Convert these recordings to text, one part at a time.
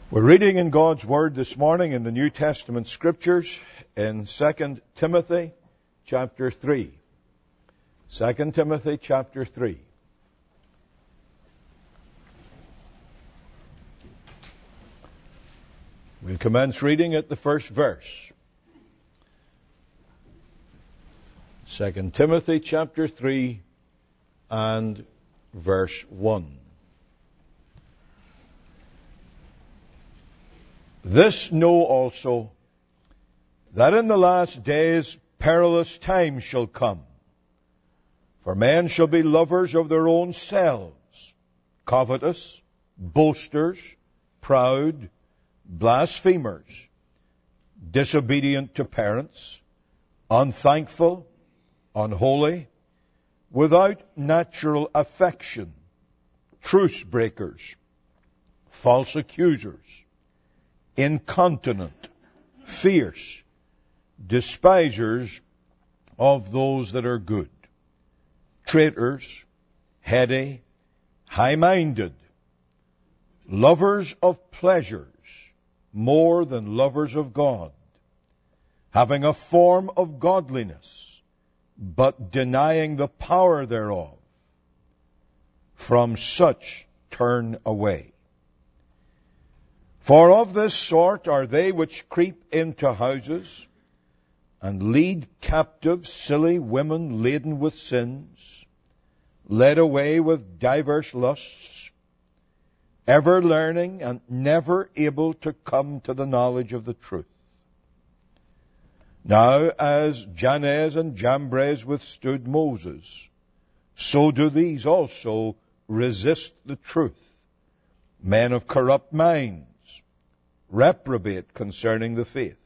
We're reading in God's Word this morning in the New Testament Scriptures in 2 Timothy chapter 3. 2 Timothy chapter 3. We'll commence reading at the first verse. 2 Timothy chapter 3 and verse 1. This know also, that in the last days perilous times shall come. For men shall be lovers of their own selves, covetous, boasters, proud, blasphemers, disobedient to parents, unthankful, unholy, without natural affection, truce breakers, false accusers, incontinent, fierce, despisers of those that are good, traitors, heady, high-minded, lovers of pleasures more than lovers of God, having a form of godliness, but denying the power thereof. From such turn away. For of this sort are they which creep into houses, and lead captive silly women laden with sins, led away with divers lusts, ever learning and never able to come to the knowledge of the truth. Now, as Jannes and Jambres withstood Moses, so do these also resist the truth, men of corrupt minds, reprobate concerning the faith.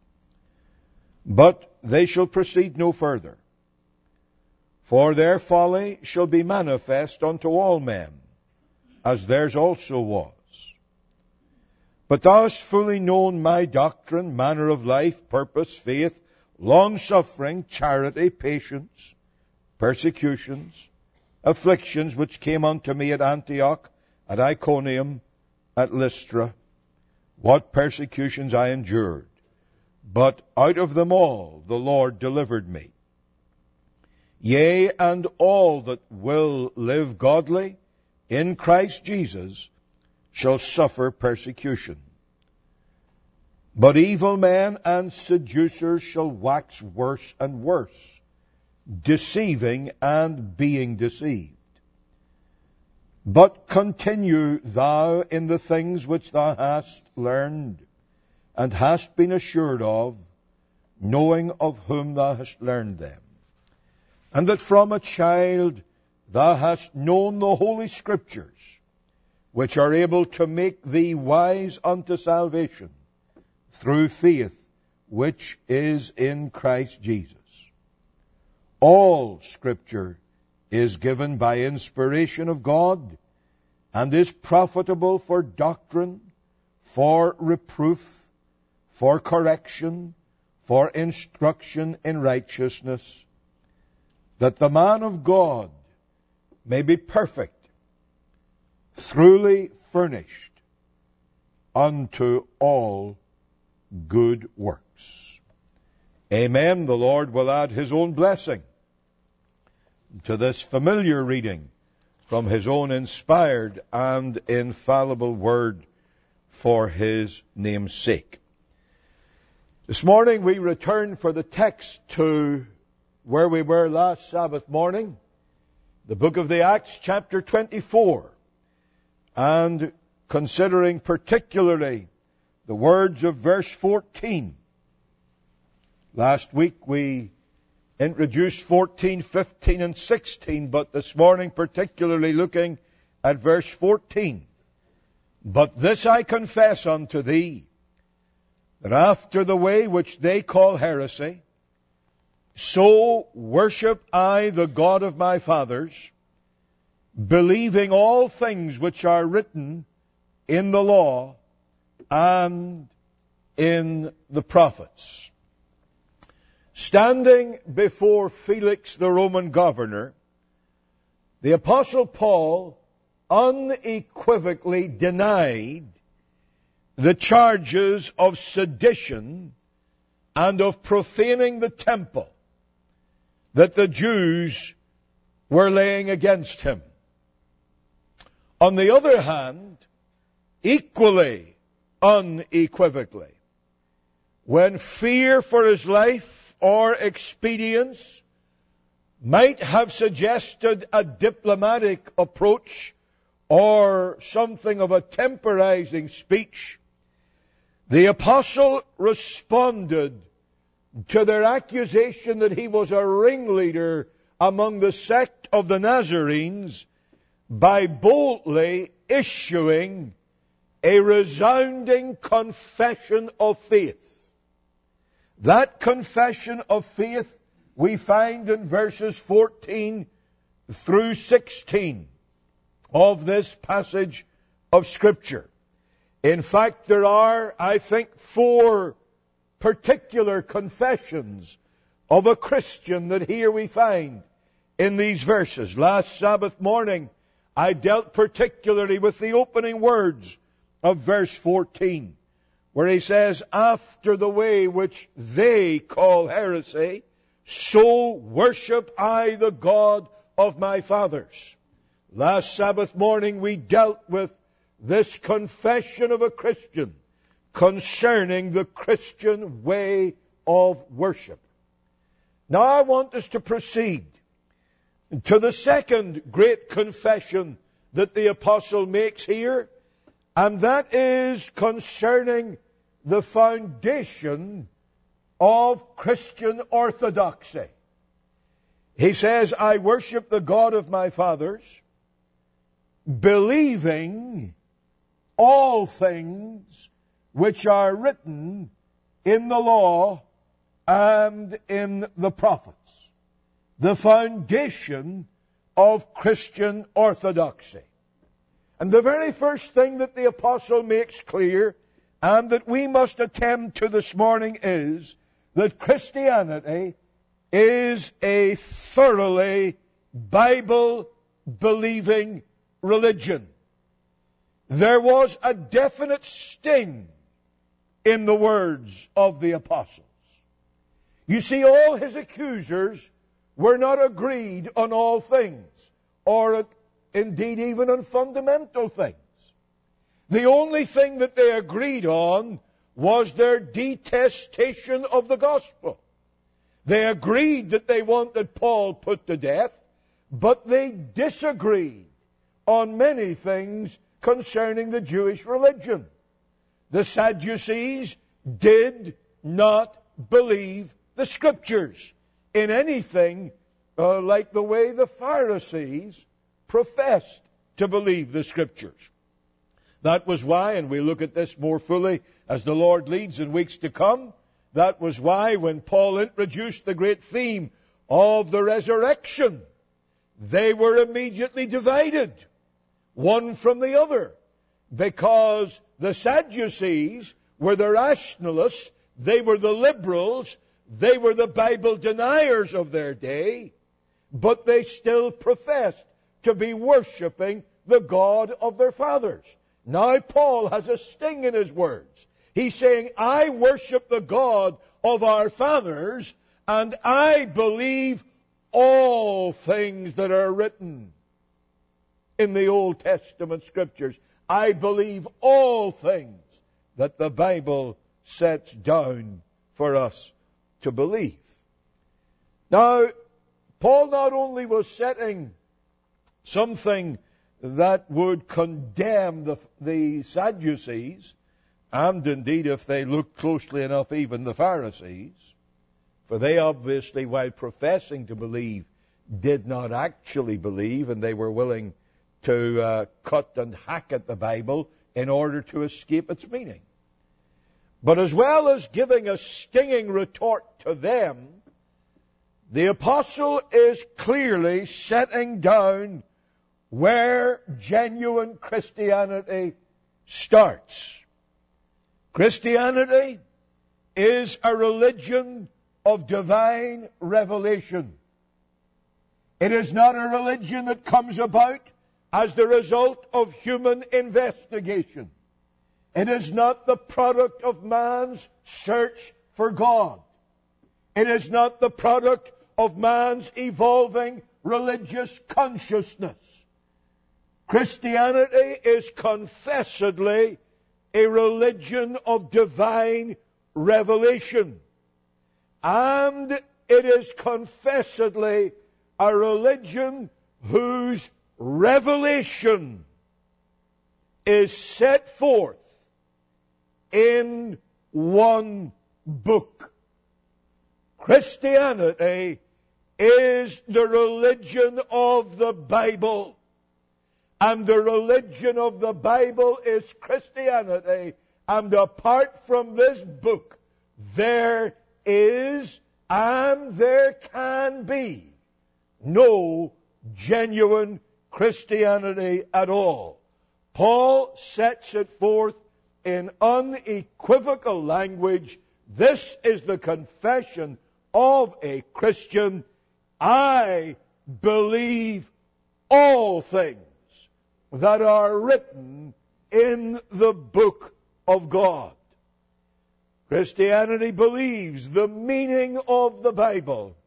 But they shall proceed no further, for their folly shall be manifest unto all men, as theirs also was. But thou hast fully known my doctrine, manner of life, purpose, faith, long-suffering, charity, patience, persecutions, afflictions which came unto me at Antioch, at Iconium, at Lystra, what persecutions I endured, but out of them all the Lord delivered me. Yea, and all that will live godly in Christ Jesus shall suffer persecution. But evil men and seducers shall wax worse and worse, deceiving and being deceived. But continue thou in the things which thou hast learned, and hast been assured of, knowing of whom thou hast learned them, and that from a child thou hast known the Holy Scriptures, which are able to make thee wise unto salvation, through faith which is in Christ Jesus. All Scripture is given by inspiration of God, and is profitable for doctrine, for reproof, for correction, for instruction in righteousness, that the man of God may be perfect, thoroughly furnished unto all good works. Amen. The Lord will add His own blessing to this familiar reading from His own inspired and infallible Word for His name's sake. This morning we return for the text to where we were last Sabbath morning, the book of the Acts, chapter 24, and considering particularly the words of verse 14. Last week we introduced 14, 15, and 16, but this morning particularly looking at verse 14. But this I confess unto thee, that after the way which they call heresy, so worship I the God of my fathers, believing all things which are written in the law and in the prophets. Standing before Felix the Roman governor, the Apostle Paul unequivocally denied the charges of sedition and of profaning the temple that the Jews were laying against him. On the other hand, equally, unequivocally, when fear for his life or expedience might have suggested a diplomatic approach or something of a temporizing speech, the apostle responded to their accusation that he was a ringleader among the sect of the Nazarenes by boldly issuing a resounding confession of faith. That confession of faith we find in verses 14 through 16 of this passage of Scripture. In fact, there are, I think, 4 particular confessions of a Christian that here we find in these verses. Last Sabbath morning, I dealt particularly with the opening words of verse 14, where he says, "After the way which they call heresy, so worship I the God of my fathers." Last Sabbath morning we dealt with this confession of a Christian concerning the Christian way of worship. Now I want us to proceed to the second great confession that the apostle makes here, and that is concerning the foundation of Christian orthodoxy. He says, "I worship the God of my fathers, believing all things which are written in the law and in the prophets." The foundation of Christian orthodoxy. And the very first thing that the apostle makes clear, and that we must attend to this morning, is that Christianity is a thoroughly Bible-believing religion. There was a definite sting in the words of the apostles. You see, all his accusers were not agreed on all things, or indeed even on fundamental things. The only thing that they agreed on was their detestation of the gospel. They agreed that they wanted Paul put to death, but they disagreed on many things concerning the Jewish religion. The Sadducees did not believe the Scriptures in anything like the way the Pharisees professed to believe the Scriptures. That was why, and we'll look at this more fully as the Lord leads in weeks to come, that was why when Paul introduced the great theme of the resurrection, they were immediately divided, one from the other, because the Sadducees were the rationalists, they were the liberals, they were the Bible deniers of their day, but they still professed to be worshiping the God of their fathers. Now Paul has a sting in his words. He's saying, I worship the God of our fathers, and I believe all things that are written in the Old Testament Scriptures. I believe all things that the Bible sets down for us to believe. Now, Paul not only was setting something that would condemn the Sadducees, and indeed, if they look closely enough, even the Pharisees, for they obviously, while professing to believe, did not actually believe, and they were willing to cut and hack at the Bible in order to escape its meaning. But as well as giving a stinging retort to them, the apostle is clearly setting down where genuine Christianity starts. Christianity is a religion of divine revelation. It is not a religion that comes about as the result of human investigation. It is not the product of man's search for God. It is not the product of man's evolving religious consciousness. Christianity is confessedly a religion of divine revelation. And it is confessedly a religion whose revelation is set forth in one book. Christianity is the religion of the Bible. And the religion of the Bible is Christianity. And apart from this book, there is and there can be no genuine Christianity at all. Paul sets it forth in unequivocal language. This is the confession of a Christian. I believe all things that are written in the book of God. Christianity believes the meaning of the Bible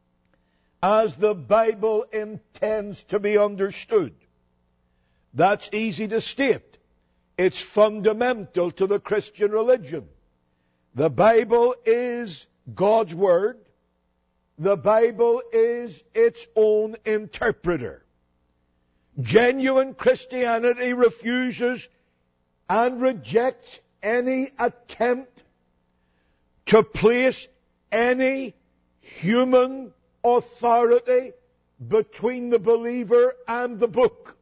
as the Bible intends to be understood. That's easy to state. It's fundamental to the Christian religion. The Bible is God's Word. The Bible is its own interpreter. Genuine Christianity refuses and rejects any attempt to place any human authority between the believer and the book.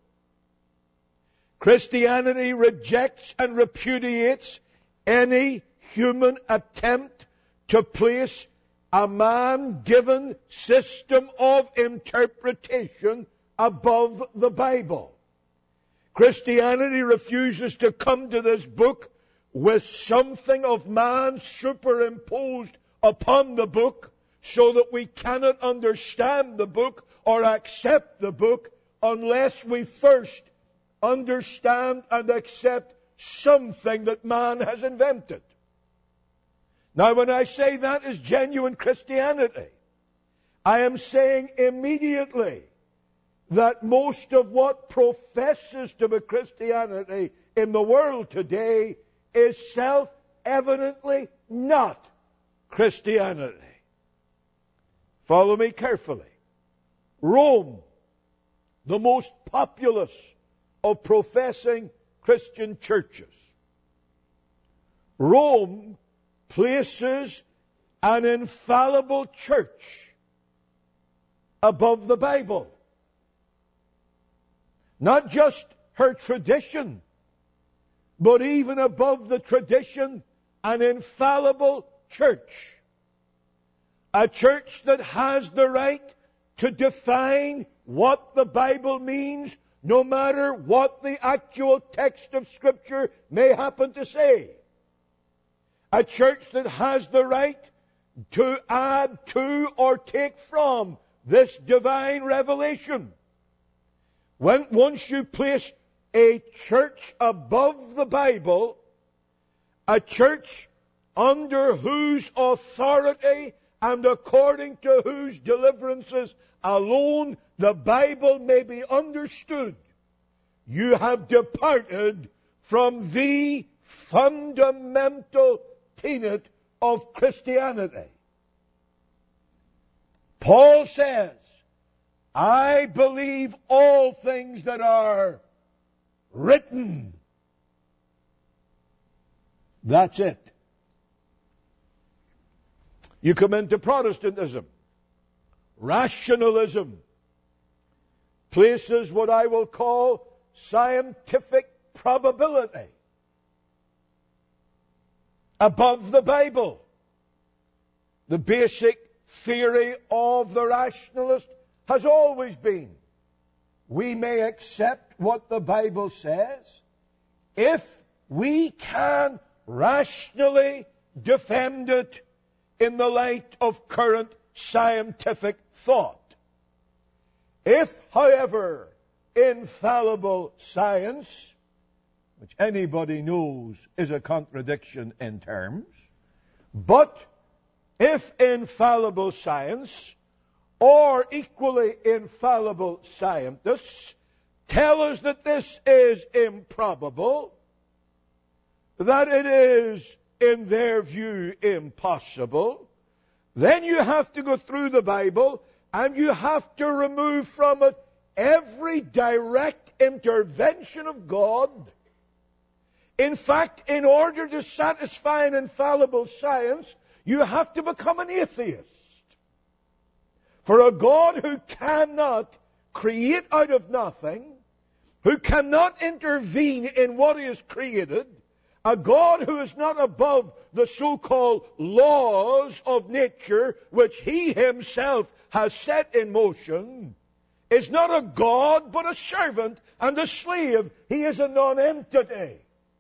Christianity rejects and repudiates any human attempt to place a man-given system of interpretation above the Bible. Christianity refuses to come to this book with something of man superimposed upon the book so that we cannot understand the book or accept the book unless we first understand and accept something that man has invented. Now, when I say that is genuine Christianity, I am saying immediately that most of what professes to be Christianity in the world today is self-evidently not Christianity. Follow me carefully. Rome, the most populous of professing Christian churches. Rome places an infallible church above the Bible. Not just her tradition, but even above the tradition, an infallible church. A church that has the right to define what the Bible means, no matter what the actual text of Scripture may happen to say. A church that has the right to add to or take from this divine revelation. Once you place a church above the Bible, a church under whose authority and according to whose deliverances alone the Bible may be understood, you have departed from the fundamental tenet of Christianity. Paul says, I believe all things that are written. That's it. You come into Protestantism. Rationalism places what I will call scientific probability above the Bible. The basic theory of the rationalist has always been, we may accept what the Bible says if we can rationally defend it in the light of current scientific thought. If, however, infallible science which anybody knows is a contradiction in terms. But if infallible science or equally infallible scientists tell us that this is improbable, that it is, in their view, impossible, then you have to go through the Bible and you have to remove from it every direct intervention of God. In fact, in order to satisfy an infallible science, you have to become an atheist. For a God who cannot create out of nothing, who cannot intervene in what He has created, a God who is not above the so-called laws of nature which He Himself has set in motion, is not a God but a servant and a slave. He is a non-entity.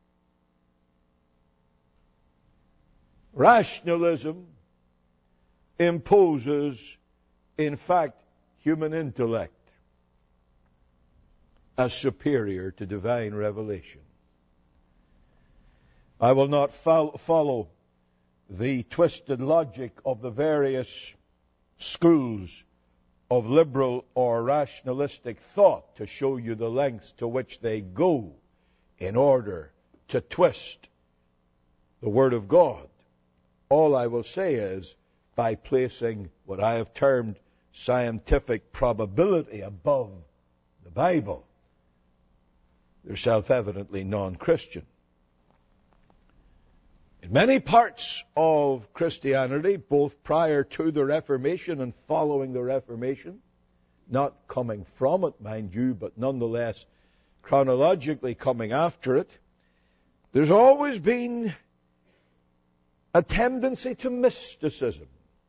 Rationalism imposes, in fact, human intellect as superior to divine revelation. I will not follow the twisted logic of the various schools of liberal or rationalistic thought to show you the lengths to which they go in order to twist the Word of God. All I will say is, by placing what I have termed scientific probability above the Bible, they're self-evidently non-Christian. In many parts of Christianity, both prior to the Reformation and following the Reformation, not coming from it, mind you, but nonetheless chronologically coming after it, there's always been a tendency to mysticism.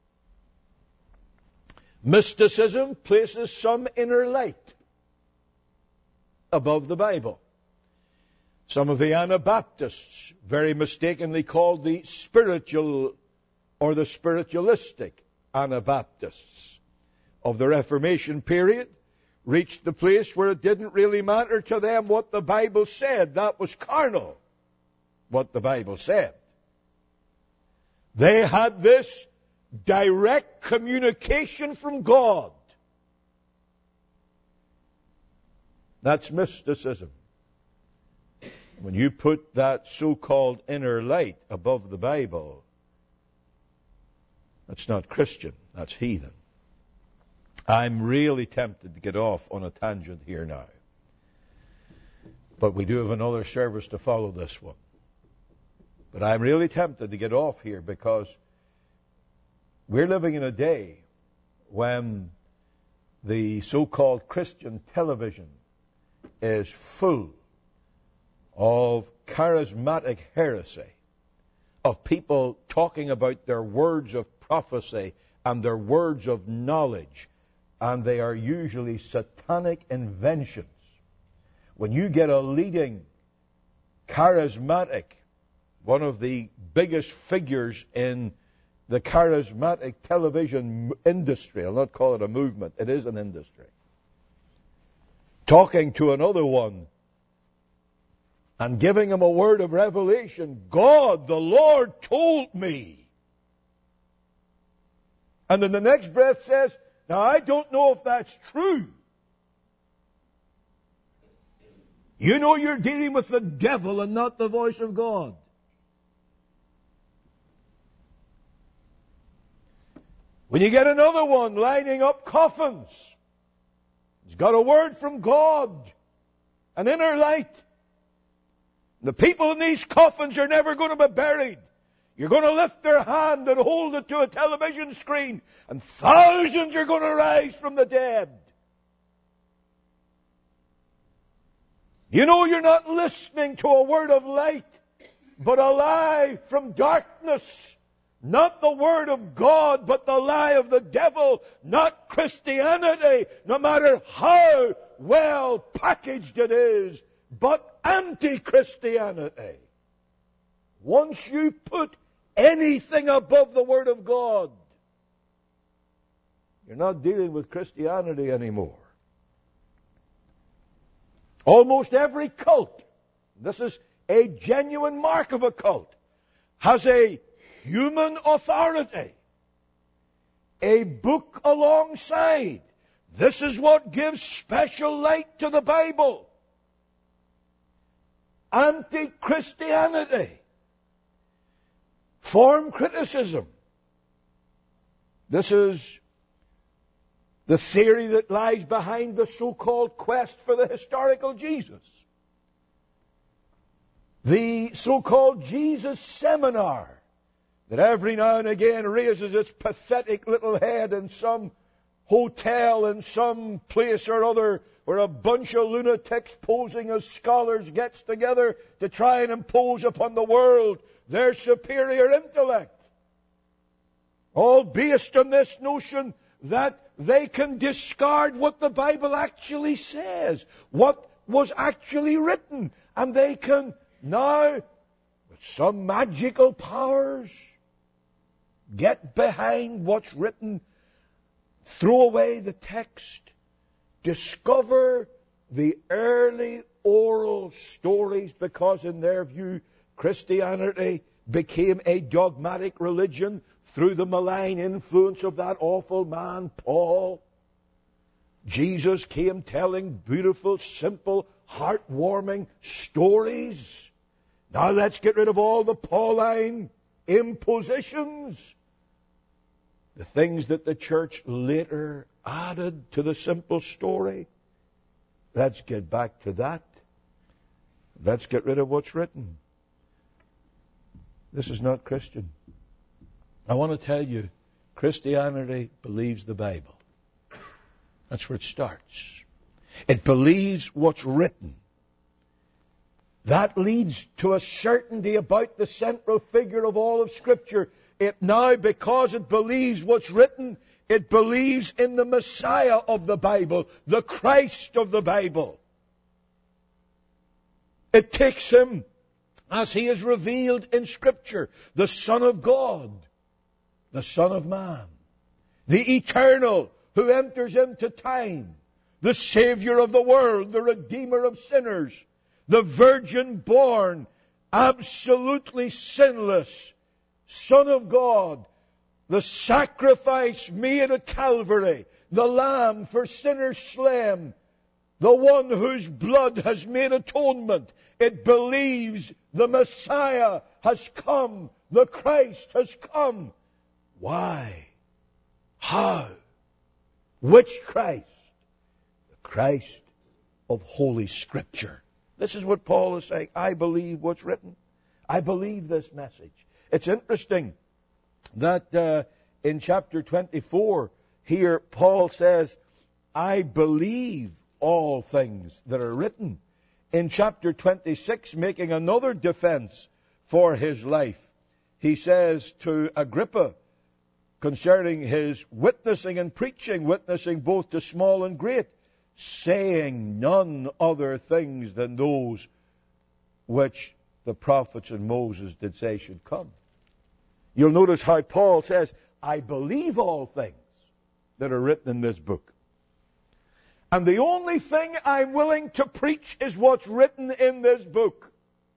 Mysticism places some inner light above the Bible. Some of the Anabaptists very mistakenly called the spiritual or the spiritualistic Anabaptists of the Reformation period reached the place where it didn't really matter to them what the Bible said. That was carnal, what the Bible said. They had this direct communication from God. That's mysticism. When you put that so-called inner light above the Bible, that's not Christian, that's heathen. I'm really tempted to get off on a tangent here now. But we do have another service to follow this one. But I'm really tempted to get off here because we're living in a day when the so-called Christian television is full of charismatic heresy, of people talking about their words of prophecy and their words of knowledge, and they are usually satanic inventions. When you get a leading charismatic, one of the biggest figures in the charismatic television industry, I'll not call it a movement, it is an industry, talking to another one and giving him a word of revelation, God, the Lord told me. And in the next breath says, now I don't know if that's true. You know you're dealing with the devil and not the voice of God. When you get another one lining up coffins, he's got a word from God, an inner light. The people in these coffins are never going to be buried. You're going to lift their hand and hold it to a television screen, and thousands are going to rise from the dead. You know you're not listening to a word of light, but a lie from darkness. Not the word of God, but the lie of the devil. Not Christianity, no matter how well packaged it is, but anti-Christianity. Once you put anything above the Word of God, you're not dealing with Christianity anymore. Almost every cult this is a genuine mark of a cult, has a human authority, a book alongside. This is what gives special light to the Bible. Anti-Christianity, form criticism. This is the theory that lies behind the so-called quest for the historical Jesus. The so-called Jesus seminar that every now and again raises its pathetic little head in some hotel in some place or other where a bunch of lunatics posing as scholars gets together to try and impose upon the world their superior intellect. All based on this notion that they can discard what the Bible actually says, what was actually written, and they can now, with some magical powers, get behind what's written, throw away the text, discover the early oral stories, because in their view Christianity became a dogmatic religion through the malign influence of that awful man, Paul. Jesus came telling beautiful, simple, heartwarming stories. Now let's get rid of all the Pauline impositions, the things that the church later added to the simple story. Let's get back to that. Let's get rid of what's written. This is not Christian. I want to tell you, Christianity believes the Bible. That's where it starts. It believes what's written. That leads to a certainty about the central figure of all of Scripture. It now, because it believes what's written, it believes in the Messiah of the Bible, the Christ of the Bible. It takes him as he is revealed in Scripture, the Son of God, the Son of Man, the Eternal who enters into time, the Savior of the world, the Redeemer of sinners, the virgin born, absolutely sinless Son of God, the sacrifice made at Calvary, the Lamb for sinners slain, the one whose blood has made atonement. It believes the Messiah has come, the Christ has come. Why? How? Which Christ? The Christ of Holy Scripture. This is what Paul is saying. I believe what's written. I believe this message. It's interesting that in chapter 24, here Paul says, I believe all things that are written. In chapter 26, making another defense for his life, he says to Agrippa, concerning his witnessing and preaching, witnessing both to small and great, saying none other things than those which the prophets and Moses did say should come. You'll notice how Paul says, I believe all things that are written in this book. And the only thing I'm willing to preach is what's written in this book.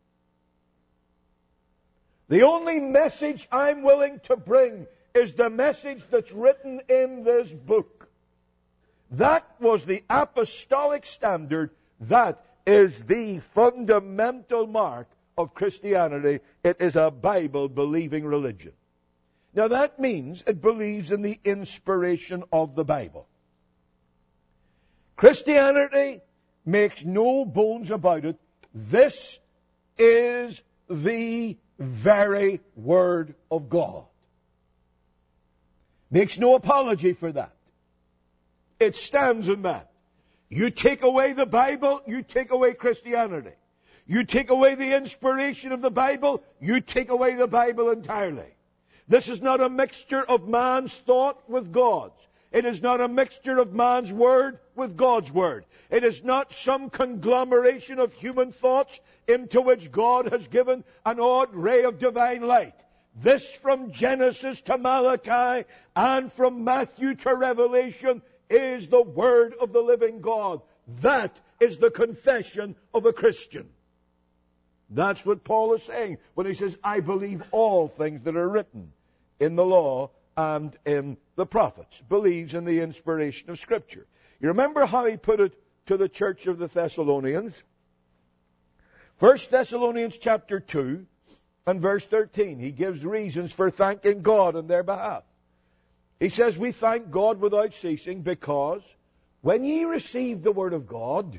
The only message I'm willing to bring is the message that's written in this book. That was the apostolic standard. That is the fundamental mark of Christianity. It is a Bible-believing religion. Now that means it believes in the inspiration of the Bible. Christianity makes no bones about it. This is the very Word of God. Makes no apology for that. It stands in that. You take away the Bible, you take away Christianity. You take away the inspiration of the Bible, you take away the Bible entirely. This is not a mixture of man's thought with God's. It is not a mixture of man's word with God's word. It is not some conglomeration of human thoughts into which God has given an odd ray of divine light. This, from Genesis to Malachi and from Matthew to Revelation, is the word of the living God. That is the confession of a Christian. That's what Paul is saying when he says, I believe all things that are written in the law and in the prophets. Believes in the inspiration of Scripture. You remember how he put it to the church of the Thessalonians? 1 Thessalonians chapter 2 and verse 13. He gives reasons for thanking God on their behalf. He says, we thank God without ceasing because when ye received the word of God,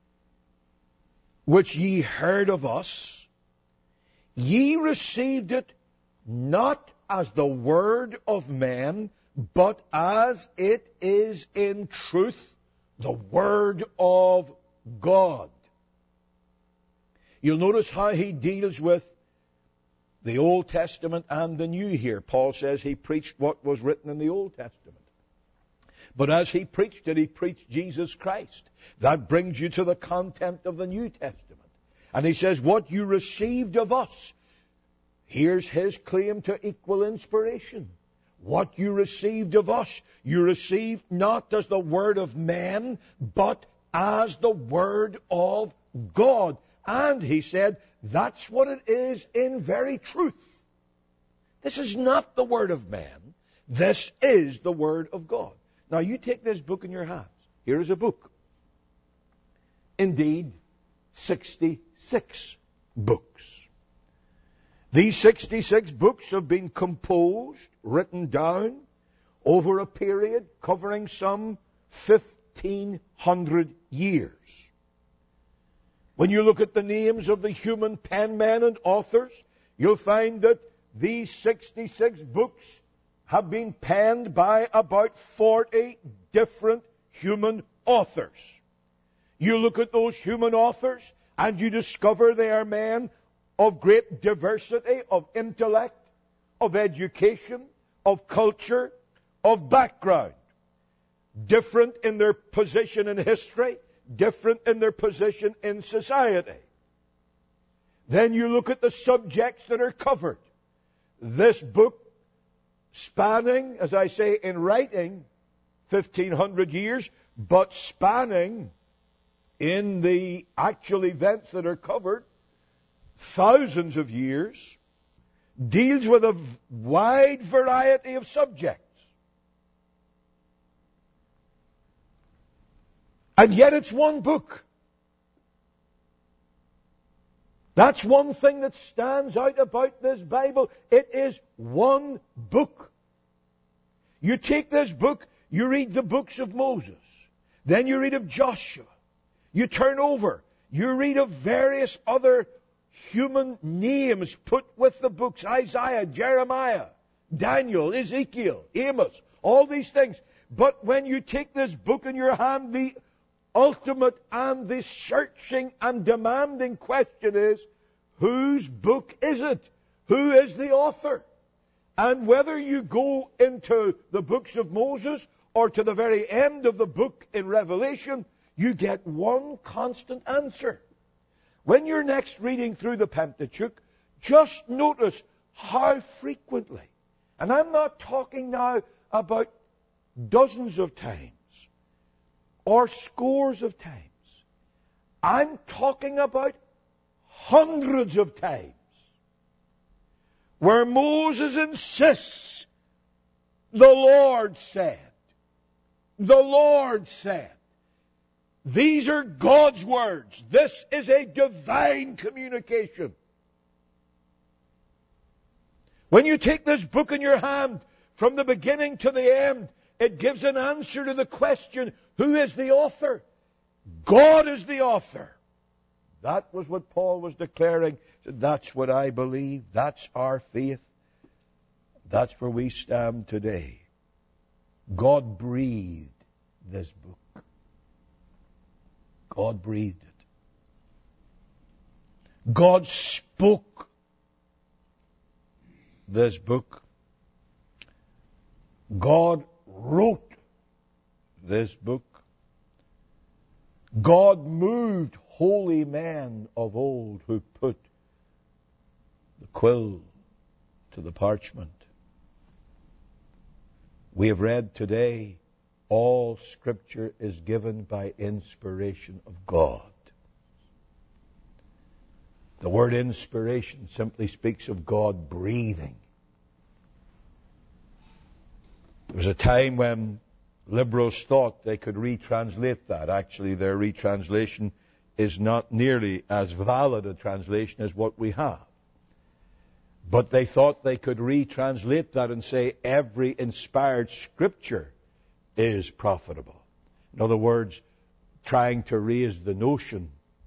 which ye heard of us, ye received it not as the word of men, but as it is in truth the word of God. You'll notice how he deals with the Old Testament and the New here. Paul says he preached what was written in the Old Testament. But as he preached it, he preached Jesus Christ. That brings you to the content of the New Testament. And he says, what you received of us. Here's his claim to equal inspiration. What you received of us, you received not as the word of men, but as the word of God. And he said, that's what it is in very truth. This is not the word of man. This is the word of God. Now you take this book in your hands. Here is a book. Indeed, 66 books. These 66 books have been composed, written down, over a period covering some 1,500 years. When you look at the names of the human penmen and authors, you'll find that these 66 books have been penned by about 40 different human authors. You look at those human authors and you discover they are men of great diversity, of intellect, of education, of culture, of background. Different in their position in history, different in their position in society. Then you look at the subjects that are covered. This book spanning, as I say, in writing, 1,500 years, but spanning in the actual events that are covered, thousands of years, deals with a wide variety of subjects. And yet it's one book. That's one thing that stands out about this Bible. It is one book. You take this book, you read the books of Moses. Then you read of Joshua. You turn over. You read of various other human names put with the books. Isaiah, Jeremiah, Daniel, Ezekiel, Amos. All these things. But when you take this book in your hand, the ultimate and the searching and demanding question is, whose book is it? Who is the author? And whether you go into the books of Moses or to the very end of the book in Revelation, you get one constant answer. When you're next reading through the Pentateuch, just notice how frequently, and I'm not talking now about dozens of times, or scores of times. I'm talking about hundreds of times where Moses insists, the Lord said. The Lord said. These are God's words. This is a divine communication. When you take this book in your hand, from the beginning to the end, it gives an answer to the question, who is the author? God is the author. That was what Paul was declaring. That's what I believe. That's our faith. That's where we stand today. God breathed this book. God breathed it. God spoke this book. God wrote this book. God moved holy men of old who put the quill to the parchment. We have read today, all Scripture is given by inspiration of God. The word inspiration simply speaks of God breathing. There was a time when liberals thought they could retranslate that. Actually, their retranslation is not nearly as valid a translation as what we have. But they thought they could retranslate that and say every inspired scripture is profitable. In other words, trying to raise the notion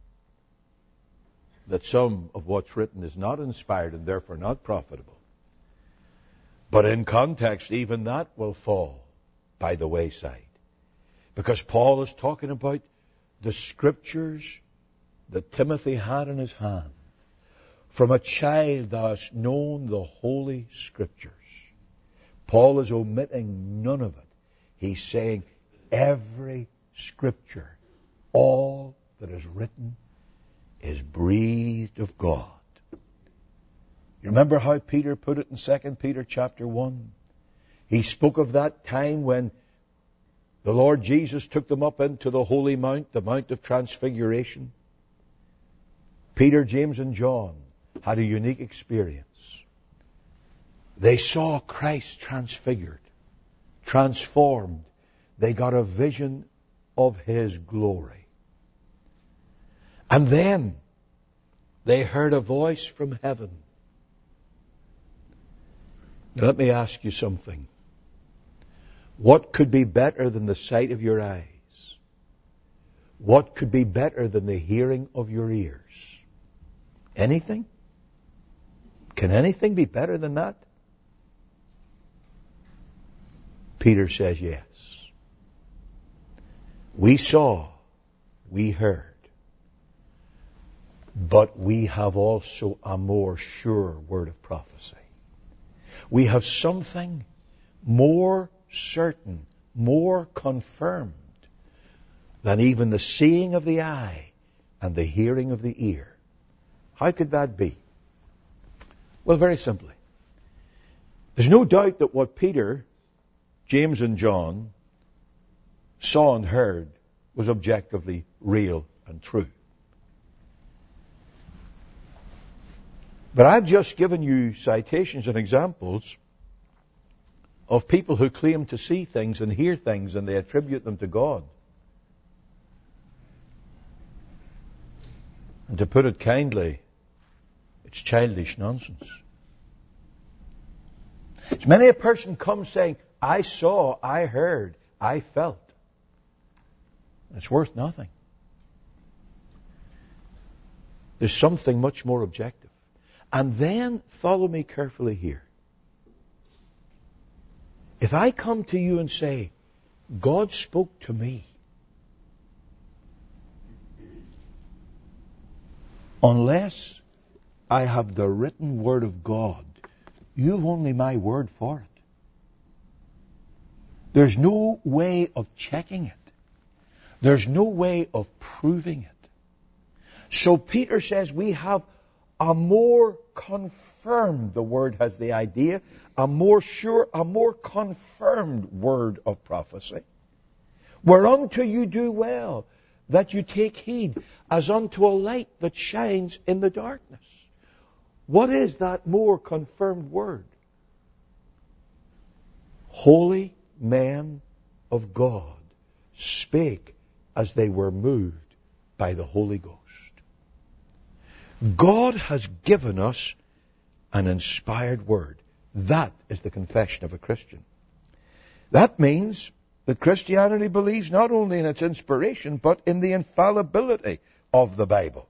that some of what's written is not inspired and therefore not profitable. But in context, even that will fall by the wayside. Because Paul is talking about the scriptures that Timothy had in his hand. From a child thou hast known the holy scriptures. Paul is omitting none of it. He's saying every scripture, all that is written, is breathed of God. You remember how Peter put it in 2 Peter chapter 1? He spoke of that time when the Lord Jesus took them up into the Holy Mount, the Mount of Transfiguration. Peter, James, and John had a unique experience. They saw Christ transfigured, transformed. They got a vision of His glory. And then they heard a voice from heaven. Now let me ask you something. What could be better than the sight of your eyes? What could be better than the hearing of your ears? Anything? Can anything be better than that? Peter says yes. We saw, we heard, but we have also a more sure word of prophecy. We have something more certain, more confirmed than even the seeing of the eye and the hearing of the ear. How could that be? Well, very simply. There's no doubt that what Peter, James, and John saw and heard was objectively real and true. But I've just given you citations and examples of people who claim to see things and hear things and they attribute them to God. And to put it kindly, it's childish nonsense. It's many a person comes saying, I saw, I heard, I felt. It's worth nothing. There's something much more objective. And then, follow me carefully here. If I come to you and say, God spoke to me, unless I have the written word of God, you've only my word for it. There's no way of checking it. There's no way of proving it. So Peter says we have a more confirmed, the word has the idea, a more sure, a more confirmed word of prophecy. Whereunto you do well, that you take heed, as unto a light that shines in the darkness. What is that more confirmed word? Holy men of God spake as they were moved by the Holy Ghost. God has given us an inspired word. That is the confession of a Christian. That means that Christianity believes not only in its inspiration, but in the infallibility of the Bible.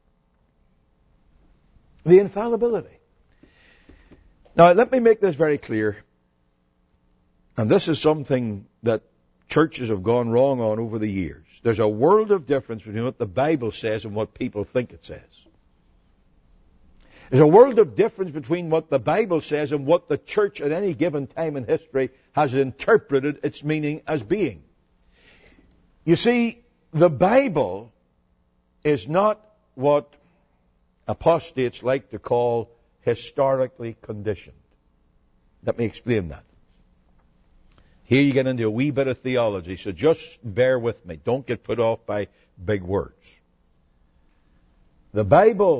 The infallibility. Now, let me make this very clear. And this is something that churches have gone wrong on over the years. There's a world of difference between what the Bible says and what people think it says. There's a world of difference between what the Bible says and what the church at any given time in history has interpreted its meaning as being. You see, the Bible is not what apostates like to call historically conditioned. Let me explain that. Here you get into a wee bit of theology, so just bear with me. Don't get put off by big words. The Bible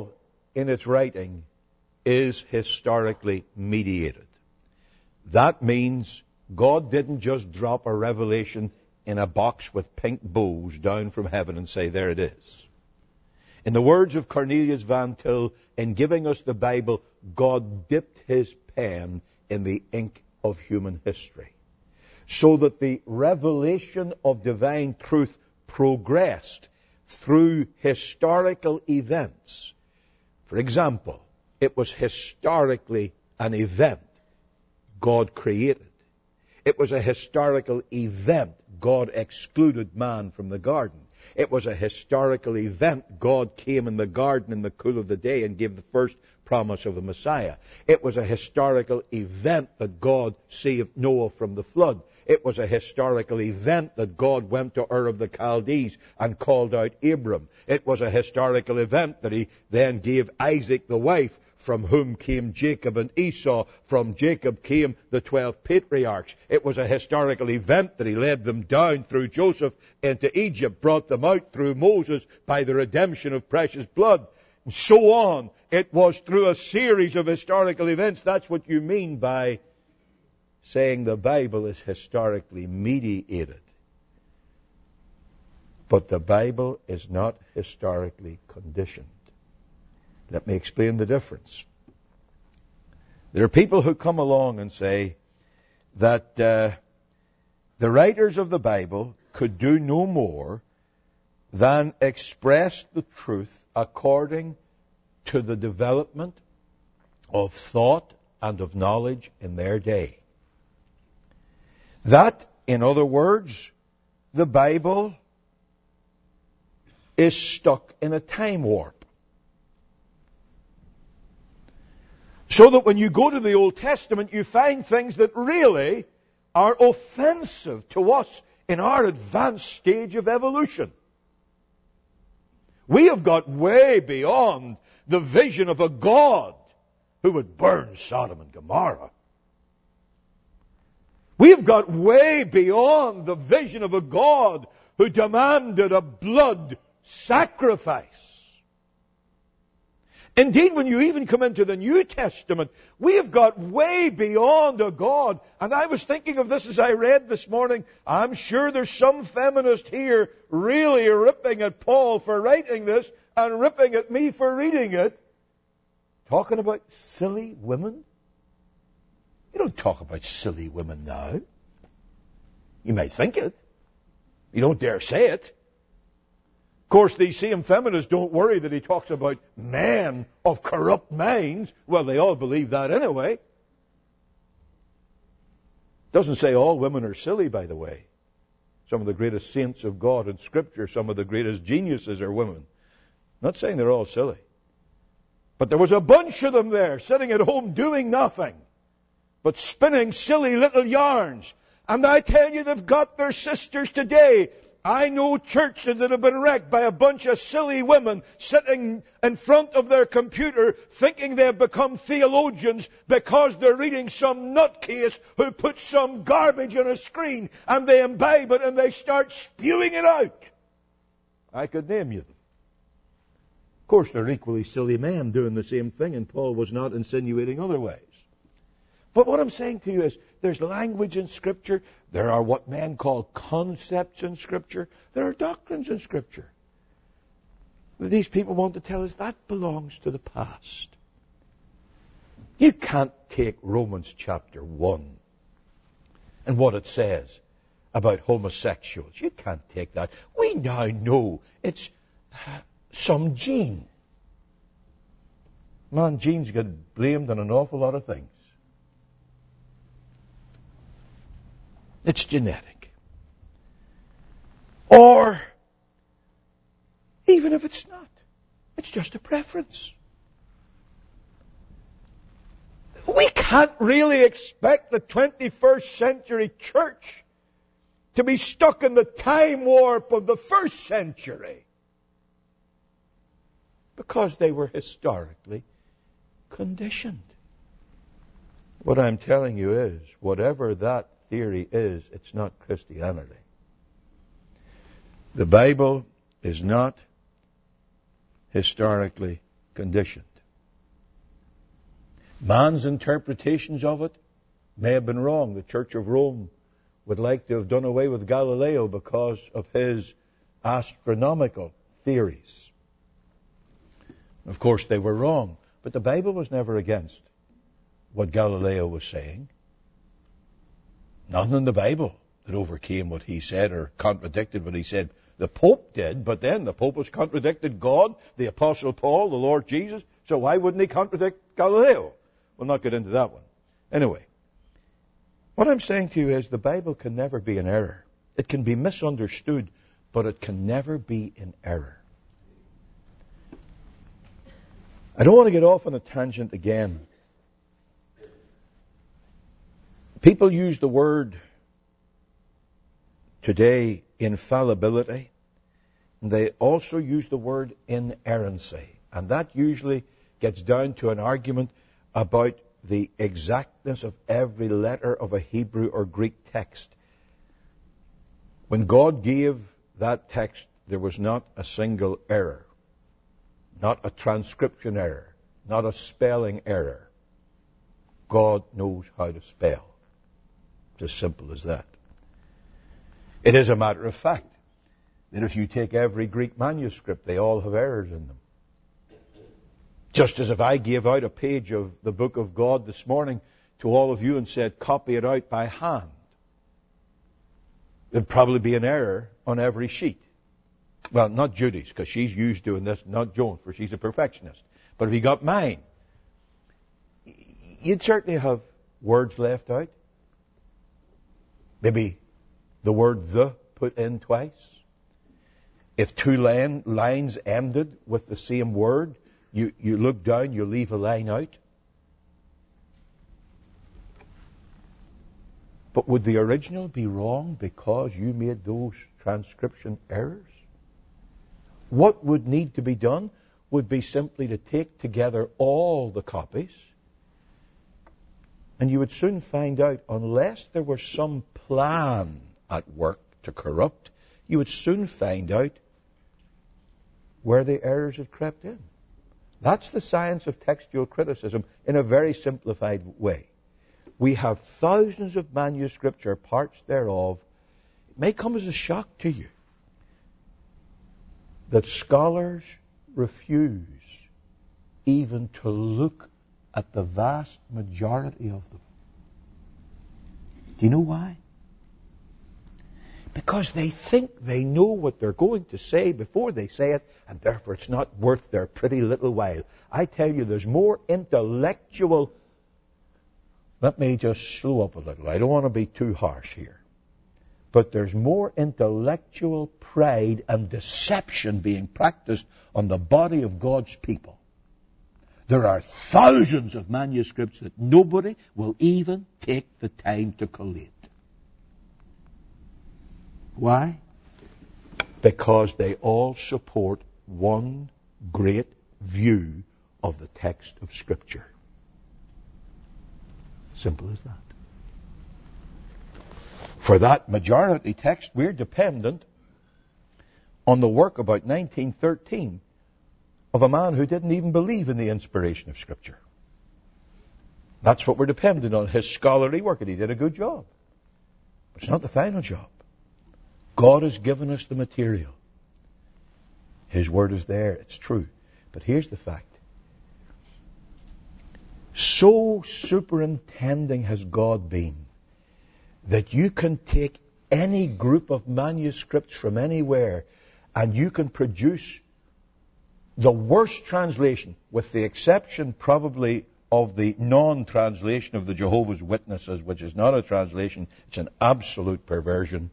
in its writing is historically mediated. That means God didn't just drop a revelation in a box with pink bows down from heaven and say, there it is. In the words of Cornelius Van Til, in giving us the Bible, God dipped his pen in the ink of human history, so that the revelation of divine truth progressed through historical events. For example, it was historically an event God created. It was a historical event God excluded man from the garden. It was a historical event God came in the garden in the cool of the day and gave the first promise of a Messiah. It was a historical event that God saved Noah from the flood. It was a historical event that God went to Ur of the Chaldees and called out Abram. It was a historical event that he then gave Isaac the wife, from whom came Jacob and Esau. From Jacob came the 12 patriarchs. It was a historical event that he led them down through Joseph into Egypt, brought them out through Moses by the redemption of precious blood, and so on. It was through a series of historical events. That's what you mean by saying the Bible is historically mediated. But the Bible is not historically conditioned. Let me explain the difference. There are people who come along and say that the writers of the Bible could do no more than express the truth according to the development of thought and of knowledge in their day. That, in other words, the Bible is stuck in a time warp. So that when you go to the Old Testament, you find things that really are offensive to us in our advanced stage of evolution. We have got way beyond the vision of a God who would burn Sodom and Gomorrah. We have got way beyond the vision of a God who demanded a blood sacrifice. Indeed, when you even come into the New Testament, we have got way beyond a God. And I was thinking of this as I read this morning. I'm sure there's some feminist here really ripping at Paul for writing this and ripping at me for reading it. Talking about silly women. You don't talk about silly women now. You may think it. You don't dare say it. Of course, these same feminists don't worry that he talks about men of corrupt minds. Well, they all believe that anyway. Doesn't say all women are silly, by the way. Some of the greatest saints of God in Scripture, some of the greatest geniuses are women. Not saying they're all silly. But there was a bunch of them there, sitting at home doing nothing, but spinning silly little yarns. And I tell you, they've got their sisters today. I know churches that have been wrecked by a bunch of silly women sitting in front of their computer thinking they've become theologians because they're reading some nutcase who puts some garbage on a screen, and they imbibe it and they start spewing it out. I could name you them. Of course, they're equally silly men doing the same thing, and Paul was not insinuating otherwise. But what I'm saying to you is, there's language in Scripture. There are what men call concepts in Scripture. There are doctrines in Scripture. These people want to tell us that belongs to the past. You can't take Romans chapter 1 and what it says about homosexuals. You can't take that. We now know it's some gene. Man, genes get blamed on an awful lot of things. It's genetic. Or, even if it's not, it's just a preference. We can't really expect the 21st century church to be stuck in the time warp of the first century, because they were historically conditioned. What I'm telling you is, whatever that theory is, it's not Christianity. The Bible is not historically conditioned. Man's interpretations of it may have been wrong. The Church of Rome would like to have done away with Galileo because of his astronomical theories. Of course, they were wrong, but the Bible was never against what Galileo was saying. Nothing in the Bible that overcame what he said or contradicted what he said. The Pope did, but then the Pope has contradicted God, the Apostle Paul, the Lord Jesus, so why wouldn't he contradict Galileo? We'll not get into that one. Anyway, what I'm saying to you is the Bible can never be in error. It can be misunderstood, but it can never be in error. I don't want to get off on a tangent again. People use the word today infallibility, and they also use the word inerrancy. And that usually gets down to an argument about the exactness of every letter of a Hebrew or Greek text. When God gave that text, there was not a single error, not a transcription error, not a spelling error. God knows how to spell. It's as simple as that. It is a matter of fact that if you take every Greek manuscript, they all have errors in them. Just as if I gave out a page of the Book of God this morning to all of you and said, copy it out by hand, there'd probably be an error on every sheet. Well, not Judy's, because she's used doing this, not Joan, for she's a perfectionist. But if you got mine, you'd certainly have words left out. Maybe the word the put in twice. If two lines ended with the same word, you look down, you leave a line out. But would the original be wrong because you made those transcription errors? What would need to be done would be simply to take together all the copies, and you would soon find out, unless there was some plan at work to corrupt, you would soon find out where the errors had crept in. That's the science of textual criticism in a very simplified way. We have thousands of manuscripts or parts thereof. It may come as a shock to you that scholars refuse even to look at the vast majority of them. Do you know why? Because they think they know what they're going to say before they say it, and therefore it's not worth their pretty little while. I tell you, there's more intellectual... Let me just slow up a little. I don't want to be too harsh here. But there's more intellectual pride and deception being practiced on the body of God's people. There are thousands of manuscripts that nobody will even take the time to collate. Why? Because they all support one great view of the text of Scripture. Simple as that. For that majority text, we're dependent on the work about 1913 of a man who didn't even believe in the inspiration of Scripture. That's what we're dependent on, his scholarly work, and he did a good job. But it's not the final job. God has given us the material. His word is there, it's true. But here's the fact. So superintending has God been that you can take any group of manuscripts from anywhere and you can produce the worst translation, with the exception probably of the non-translation of the Jehovah's Witnesses, which is not a translation, it's an absolute perversion.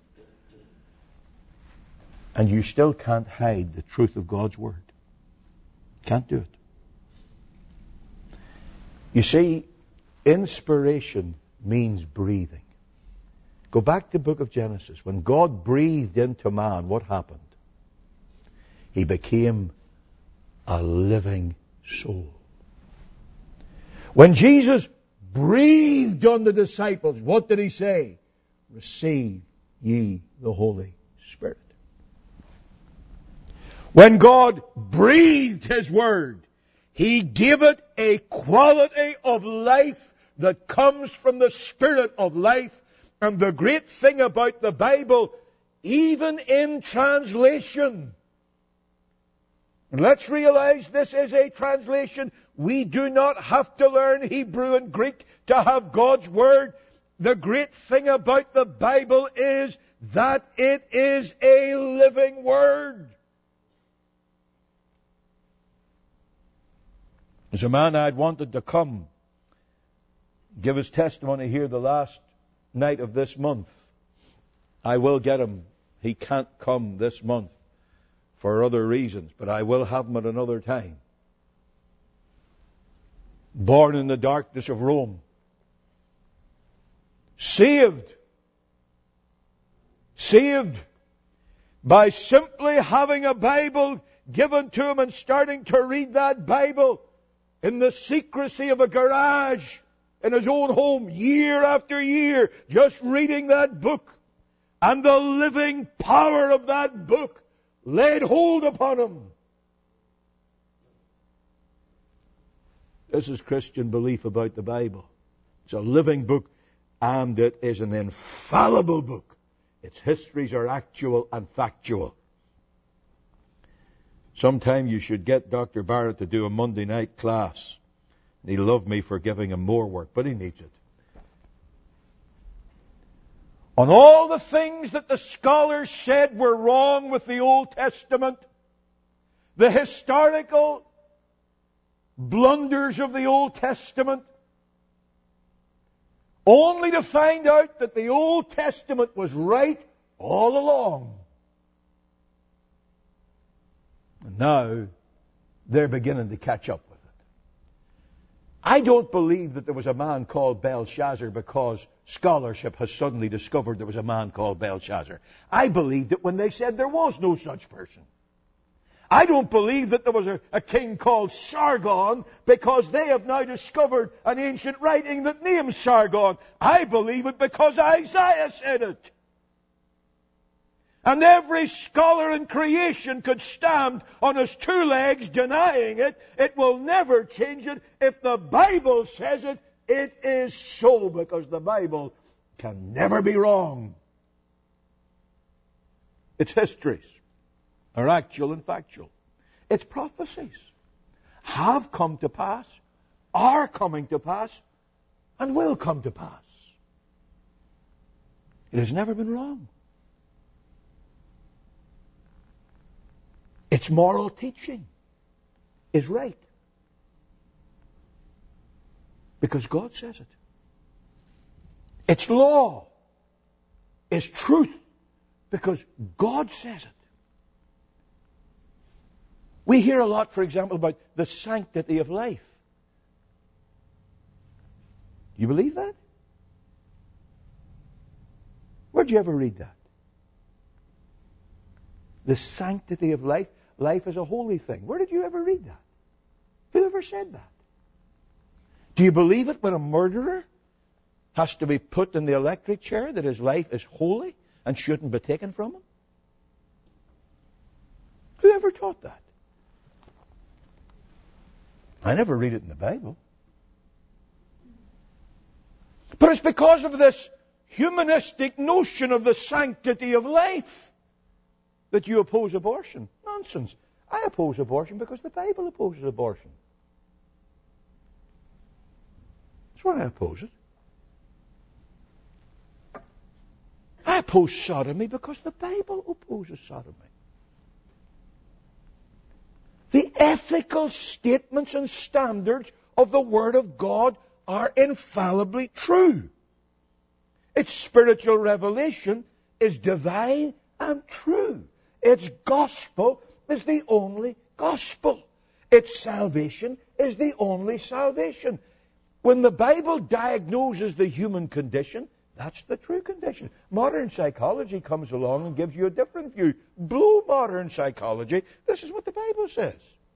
And you still can't hide the truth of God's Word. Can't do it. You see, inspiration means breathing. Go back to the book of Genesis. When God breathed into man, what happened? He became a living soul. When Jesus breathed on the disciples, what did he say? Receive ye the Holy Spirit. When God breathed his word, He gave it a quality of life that comes from the Spirit of life. And the great thing about the Bible, even in translation, and let's realize this is a translation. We do not have to learn Hebrew and Greek to have God's Word. The great thing about the Bible is that it is a living Word. There's a man I'd wanted to come, give his testimony here the last night of this month. I will get him. He can't come this month for other reasons, but I will have him at another time. Born in the darkness of Rome. Saved by simply having a Bible given to him and starting to read that Bible in the secrecy of a garage in his own home, year after year, just reading that book. And the living power of that book laid hold upon him. This is Christian belief about the Bible. It's a living book, and it is an infallible book. Its histories are actual and factual. Sometime you should get Dr. Barrett to do a Monday night class. He'll love me for giving him more work, but he needs it. On all the things that the scholars said were wrong with the Old Testament, the historical blunders of the Old Testament, only to find out that the Old Testament was right all along. And now they're beginning to catch up with it. I don't believe that there was a man called Belshazzar because scholarship has suddenly discovered there was a man called Belshazzar. I believe that when they said there was no such person. I don't believe that there was a king called Sargon because they have now discovered an ancient writing that names Sargon. I believe it because Isaiah said it. And every scholar in creation could stand on his two legs denying it. It will never change it. If the Bible says it, it is so, because the Bible can never be wrong. Its histories are actual and factual. Its prophecies have come to pass, are coming to pass, and will come to pass. It has never been wrong. Its moral teaching is right. Because God says it. Its law is truth because God says it. We hear a lot, for example, about the sanctity of life. Do you believe that? Where'd you ever read that? The sanctity of life. Life is a holy thing. Where did you ever read that? Who ever said that? Do you believe it when a murderer has to be put in the electric chair, that his life is holy and shouldn't be taken from him? Who ever taught that? I never read it in the Bible. But it's because of this humanistic notion of the sanctity of life that you oppose abortion. Nonsense. I oppose abortion because the Bible opposes abortion. That's why I oppose it. I oppose sodomy because the Bible opposes sodomy. The ethical statements and standards of the Word of God are infallibly true. Its spiritual revelation is divine and true. Its gospel is the only gospel. Its salvation is the only salvation. When the Bible diagnoses the human condition, that's the true condition. Modern psychology comes along and gives you a different view. Blow modern psychology. This is what the Bible says.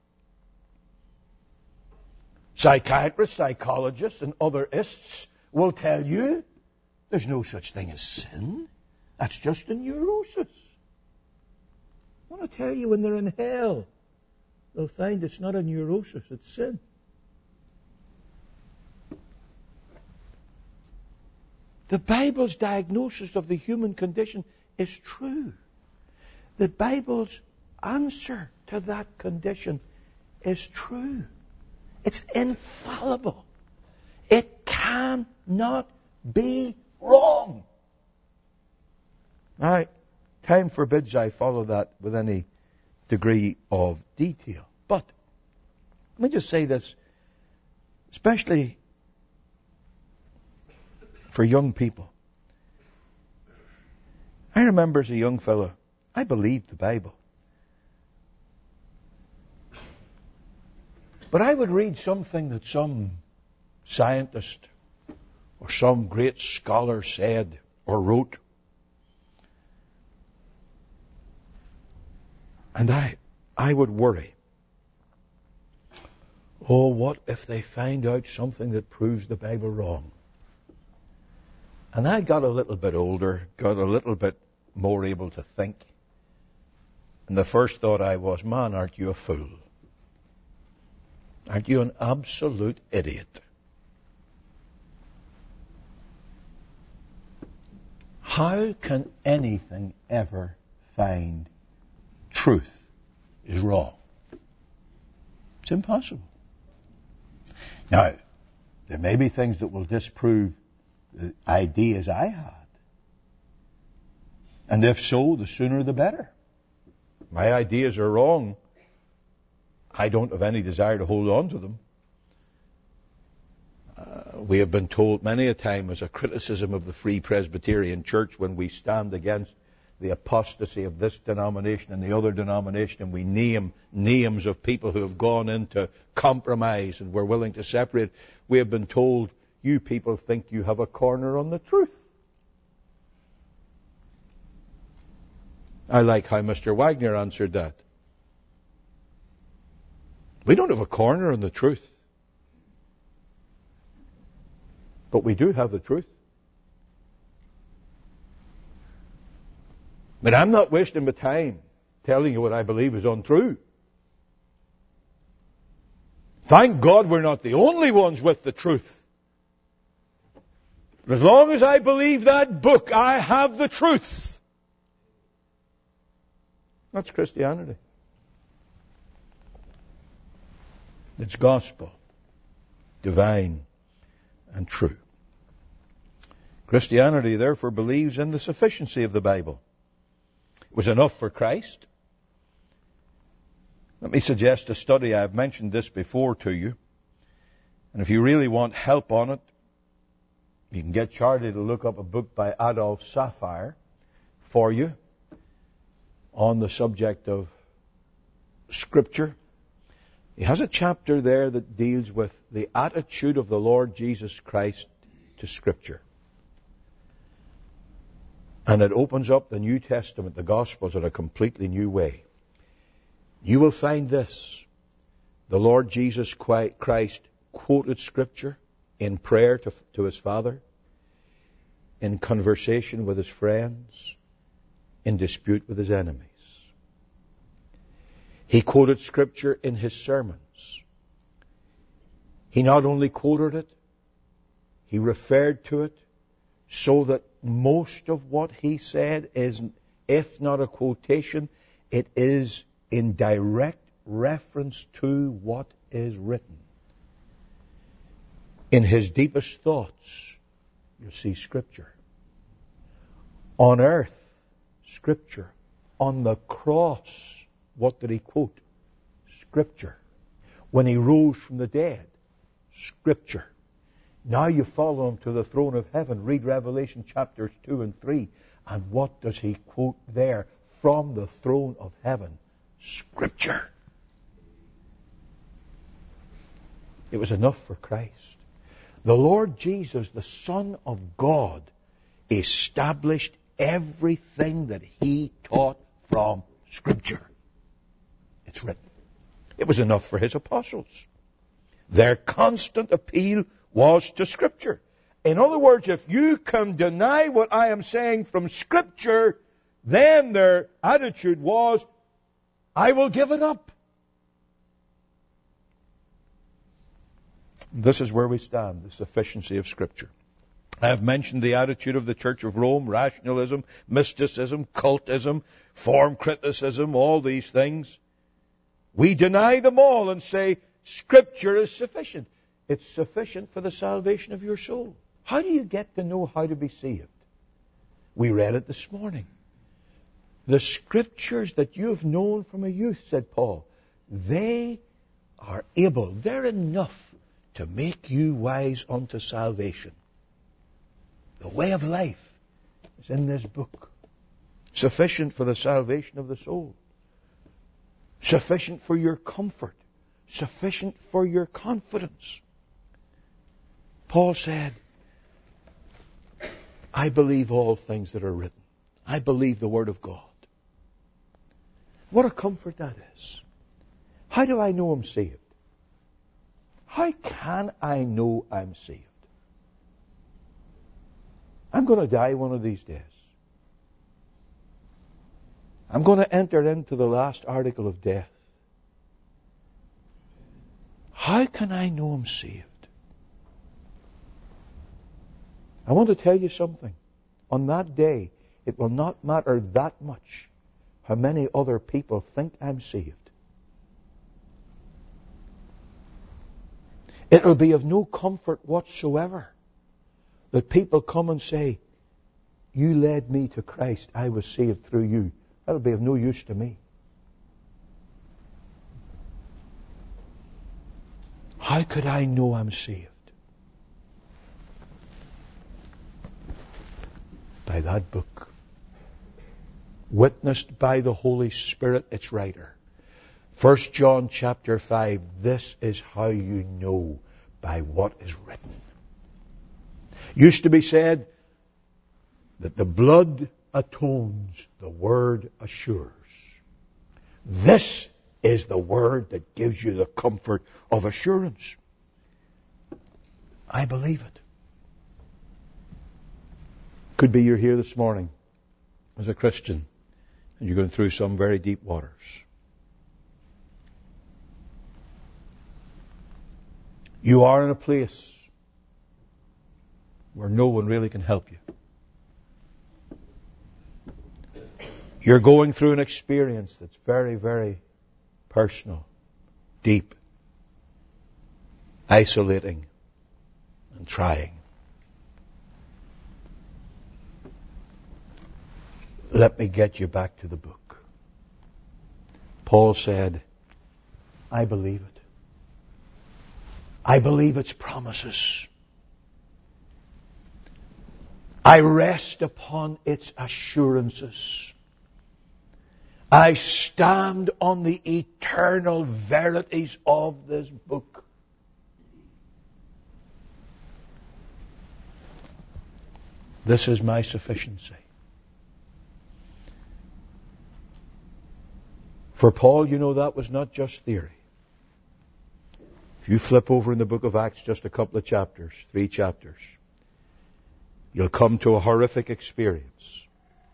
Psychiatrists, psychologists, and otherists will tell you there's no such thing as sin. That's just a neurosis. I want to tell you, when they're in hell, they'll find it's not a neurosis, it's sin. The Bible's diagnosis of the human condition is true. The Bible's answer to that condition is true. It's infallible. It cannot be wrong. Now, time forbids I follow that with any degree of detail. But let me just say this, especially for young people. I remember as a young fellow, I believed the Bible. But I would read something that some scientist or some great scholar said or wrote. And I would worry. Oh, what if they find out something that proves the Bible wrong? And I got a little bit older, got a little bit more able to think. And the first thought I was, man, aren't you a fool? Aren't you an absolute idiot? How can anything ever find truth is wrong? It's impossible. Now, there may be things that will disprove the ideas I had. And if so, the sooner the better. My ideas are wrong. I don't have any desire to hold on to them. We have been told many a time as a criticism of the Free Presbyterian Church when we stand against the apostasy of this denomination and the other denomination, and we name names of people who have gone into compromise and were willing to separate. We have been told, you people think you have a corner on the truth. I like how Mr. Wagner answered that. We don't have a corner on the truth. But we do have the truth. But I'm not wasting my time telling you what I believe is untrue. Thank God we're not the only ones with the truth. But as long as I believe that book, I have the truth. That's Christianity. It's gospel, divine, and true. Christianity, therefore, believes in the sufficiency of the Bible. It was enough for Christ. Let me suggest a study. I've mentioned this before to you. And if you really want help on it, you can get Charlie to look up a book by Adolf Saphier for you on the subject of Scripture. He has a chapter there that deals with the attitude of the Lord Jesus Christ to Scripture. And it opens up the New Testament, the Gospels, in a completely new way. You will find this. The Lord Jesus Christ quoted Scripture in prayer to His Father, in conversation with His friends, in dispute with His enemies. He quoted Scripture in His sermons. He not only quoted it, He referred to it, so that most of what He said is, if not a quotation, it is in direct reference to what is written. In His deepest thoughts, you see Scripture. On earth, Scripture. On the cross, what did He quote? Scripture. When He rose from the dead, Scripture. Now you follow Him to the throne of heaven. Read Revelation chapters 2 and 3. And what does He quote there from the throne of heaven? Scripture. It was enough for Christ. The Lord Jesus, the Son of God, established everything that He taught from Scripture. It's written. It was enough for His apostles. Their constant appeal was to Scripture. In other words, if you can deny what I am saying from Scripture, then their attitude was, I will give it up. This is where we stand, the sufficiency of Scripture. I have mentioned the attitude of the Church of Rome, rationalism, mysticism, cultism, form criticism, all these things. We deny them all and say, Scripture is sufficient. It's sufficient for the salvation of your soul. How do you get to know how to be saved? We read it this morning. The Scriptures that you have known from a youth, said Paul, they are able, they're enough to make you wise unto salvation. The way of life is in this book. Sufficient for the salvation of the soul. Sufficient for your comfort. Sufficient for your confidence. Paul said, I believe all things that are written. I believe the Word of God. What a comfort that is. How do I know I'm saved? How can I know I'm saved? I'm going to die one of these days. I'm going to enter into the last article of death. How can I know I'm saved? I want to tell you something. On that day, it will not matter that much how many other people think I'm saved. It will be of no comfort whatsoever that people come and say, you led me to Christ, I was saved through you. That will be of no use to me. How could I know I'm saved? By that book. Witnessed by the Holy Spirit, its writer. 1 John chapter 5, this is how you know by what is written. Used to be said that the blood atones, the Word assures. This is the Word that gives you the comfort of assurance. I believe it. Could be you're here this morning as a Christian and you're going through some very deep waters. You are in a place where no one really can help you. You're going through an experience that's very, very personal, deep, isolating, and trying. Let me get you back to the book. Paul said, I believe it. I believe its promises. I rest upon its assurances. I stand on the eternal verities of this book. This is my sufficiency. For Paul, you know, that was not just theory. If you flip over in the book of Acts just a couple of chapters, 3 chapters, you'll come to a horrific experience.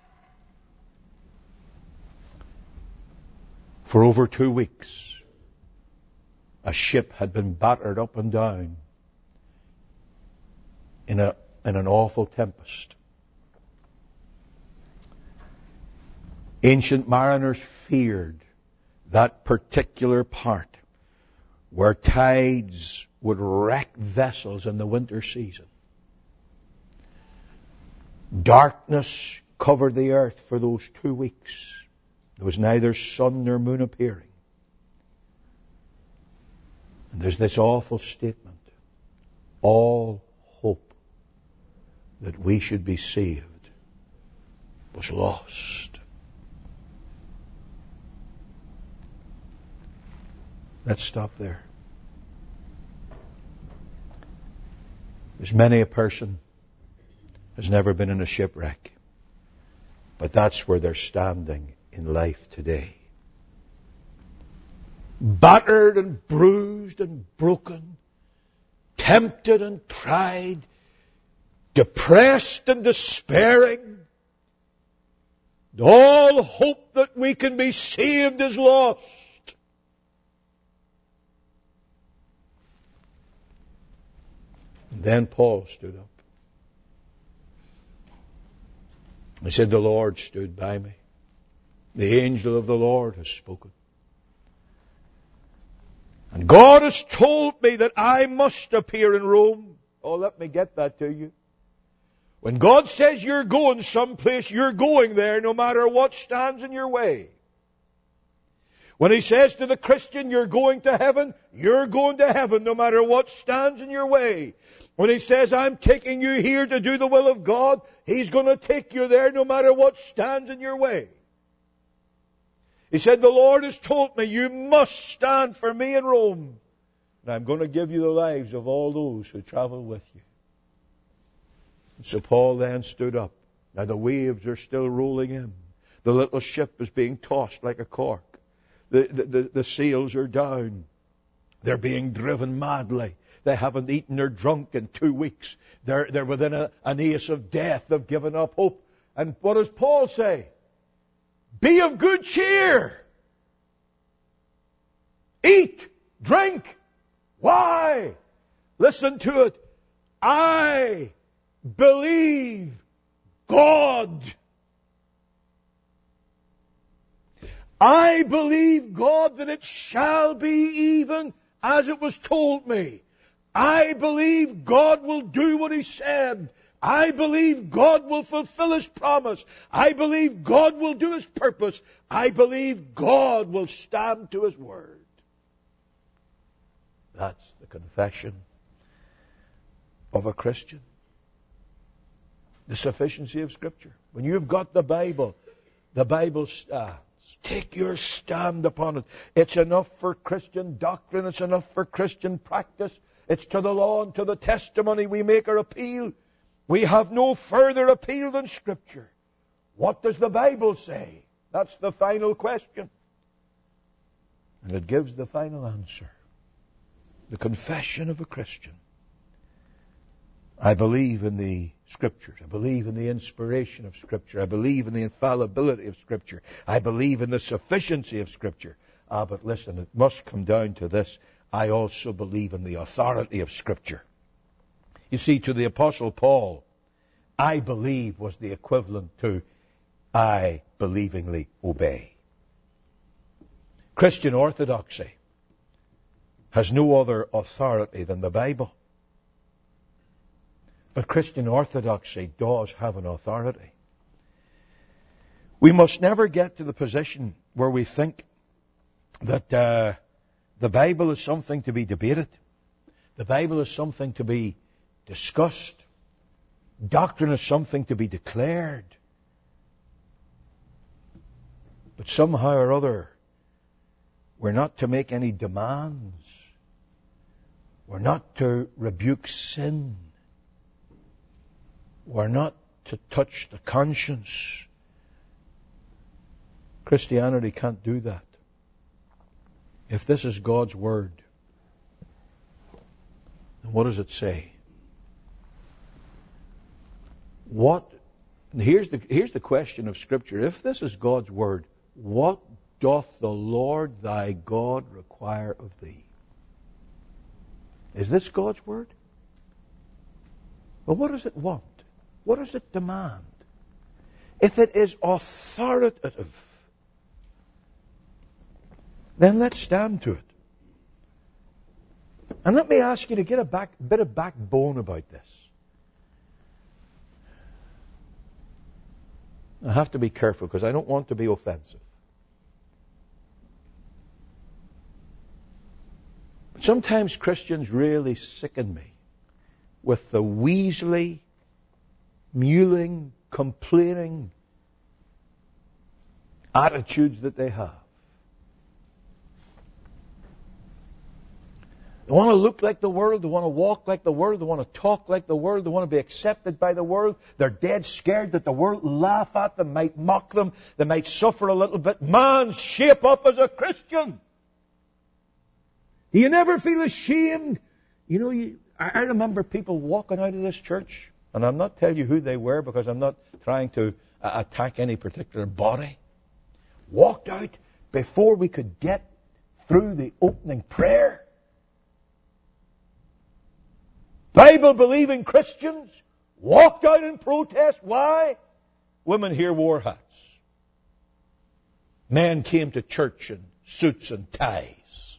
For over 2 weeks, a ship had been battered up and down in an awful tempest. Ancient mariners feared that particular part where tides would wreck vessels in the winter season. Darkness covered the earth for those 2 weeks. There was neither sun nor moon appearing. And there's this awful statement. All hope that we should be saved was lost. Let's stop there. There's many a person has never been in a shipwreck, but that's where they're standing in life today. Battered and bruised and broken, tempted and tried, depressed and despairing. All hope that we can be saved is lost. And then Paul stood up. He said, the Lord stood by me. The angel of the Lord has spoken. And God has told me that I must appear in Rome. Oh, let me get that to you. When God says you're going someplace, you're going there no matter what stands in your way. When He says to the Christian, you're going to heaven, you're going to heaven no matter what stands in your way. When He says, I'm taking you here to do the will of God, He's going to take you there no matter what stands in your way. He said, the Lord has told me you must stand for me in Rome. And I'm going to give you the lives of all those who travel with you. And so Paul then stood up. Now the waves are still rolling in. The little ship is being tossed like a cork. The sails are down. They're being driven madly. They haven't eaten or drunk in 2 weeks. They're within an ace of death. They've given up hope. And what does Paul say? Be of good cheer. Eat, drink. Why? Listen to it. I believe God. I believe God that it shall be even as it was told me. I believe God will do what He said. I believe God will fulfill His promise. I believe God will do His purpose. I believe God will stand to His word. That's the confession of a Christian. The sufficiency of Scripture. When you've got the Bible stands. Take your stand upon it. It's enough for Christian doctrine. It's enough for Christian practice. It's to the law and to the testimony we make our appeal. We have no further appeal than Scripture. What does the Bible say? That's the final question. And it gives the final answer. The confession of a Christian. I believe in the Scriptures. I believe in the inspiration of Scripture. I believe in the infallibility of Scripture. I believe in the sufficiency of Scripture. But listen, it must come down to this. I also believe in the authority of Scripture. You see, to the Apostle Paul, I believe was the equivalent to I believingly obey. Christian orthodoxy has no other authority than the Bible. But Christian orthodoxy does have an authority. We must never get to the position where we think that the Bible is something to be debated. The Bible is something to be discussed. Doctrine is something to be declared. But somehow or other, we're not to make any demands. We're not to rebuke sin. We're not to touch the conscience. Christianity can't do that. If this is God's Word, then what does it say? Here's the question of Scripture. If this is God's Word, what doth the Lord thy God require of thee? Is this God's Word? Well, what does it want? What does it demand? If it is authoritative, then let's stand to it. And let me ask you to get a bit of backbone about this. I have to be careful because I don't want to be offensive. But sometimes Christians really sicken me with the weaselly, mewling, complaining attitudes that they have. They want to look like the world. They want to walk like the world. They want to talk like the world. They want to be accepted by the world. They're dead scared that the world will laugh at them, might mock them. They might suffer a little bit. Man, shape up as a Christian. You never feel ashamed. You know, I remember people walking out of this church, and I'm not telling you who they were because I'm not trying to attack any particular body. Walked out before we could get through the opening prayer. Bible-believing Christians walked out in protest. Why? Women here wore hats. Men came to church in suits and ties.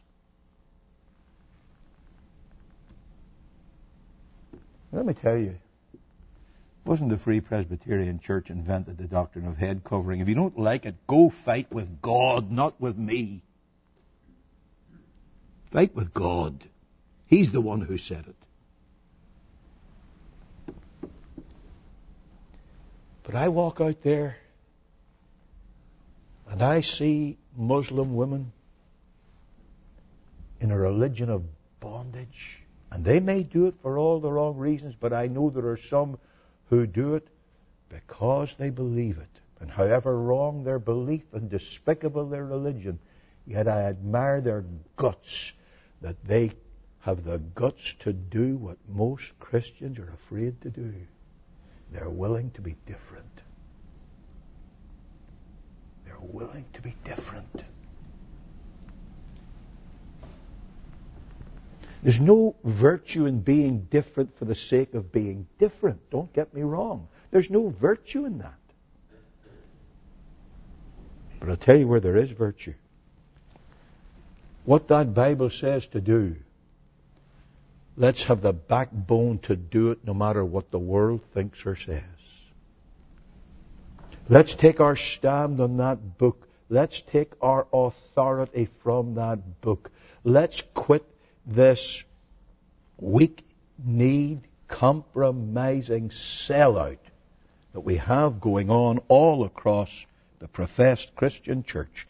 Let me tell you, wasn't the Free Presbyterian Church invented the doctrine of head covering? If you don't like it, go fight with God, not with me. Fight with God. He's the one who said it. But I walk out there and I see Muslim women in a religion of bondage. And they may do it for all the wrong reasons, but I know there are some who do it because they believe it. And however wrong their belief and despicable their religion, yet I admire their guts, that they have the guts to do what most Christians are afraid to do. They're willing to be different. They're willing to be different. There's no virtue in being different for the sake of being different. Don't get me wrong. There's no virtue in that. But I'll tell you where there is virtue. What that Bible says to do, let's have the backbone to do it no matter what the world thinks or says. Let's take our stand on that book. Let's take our authority from that book. Let's quit this weak-kneed, compromising sellout that we have going on all across the professed Christian church.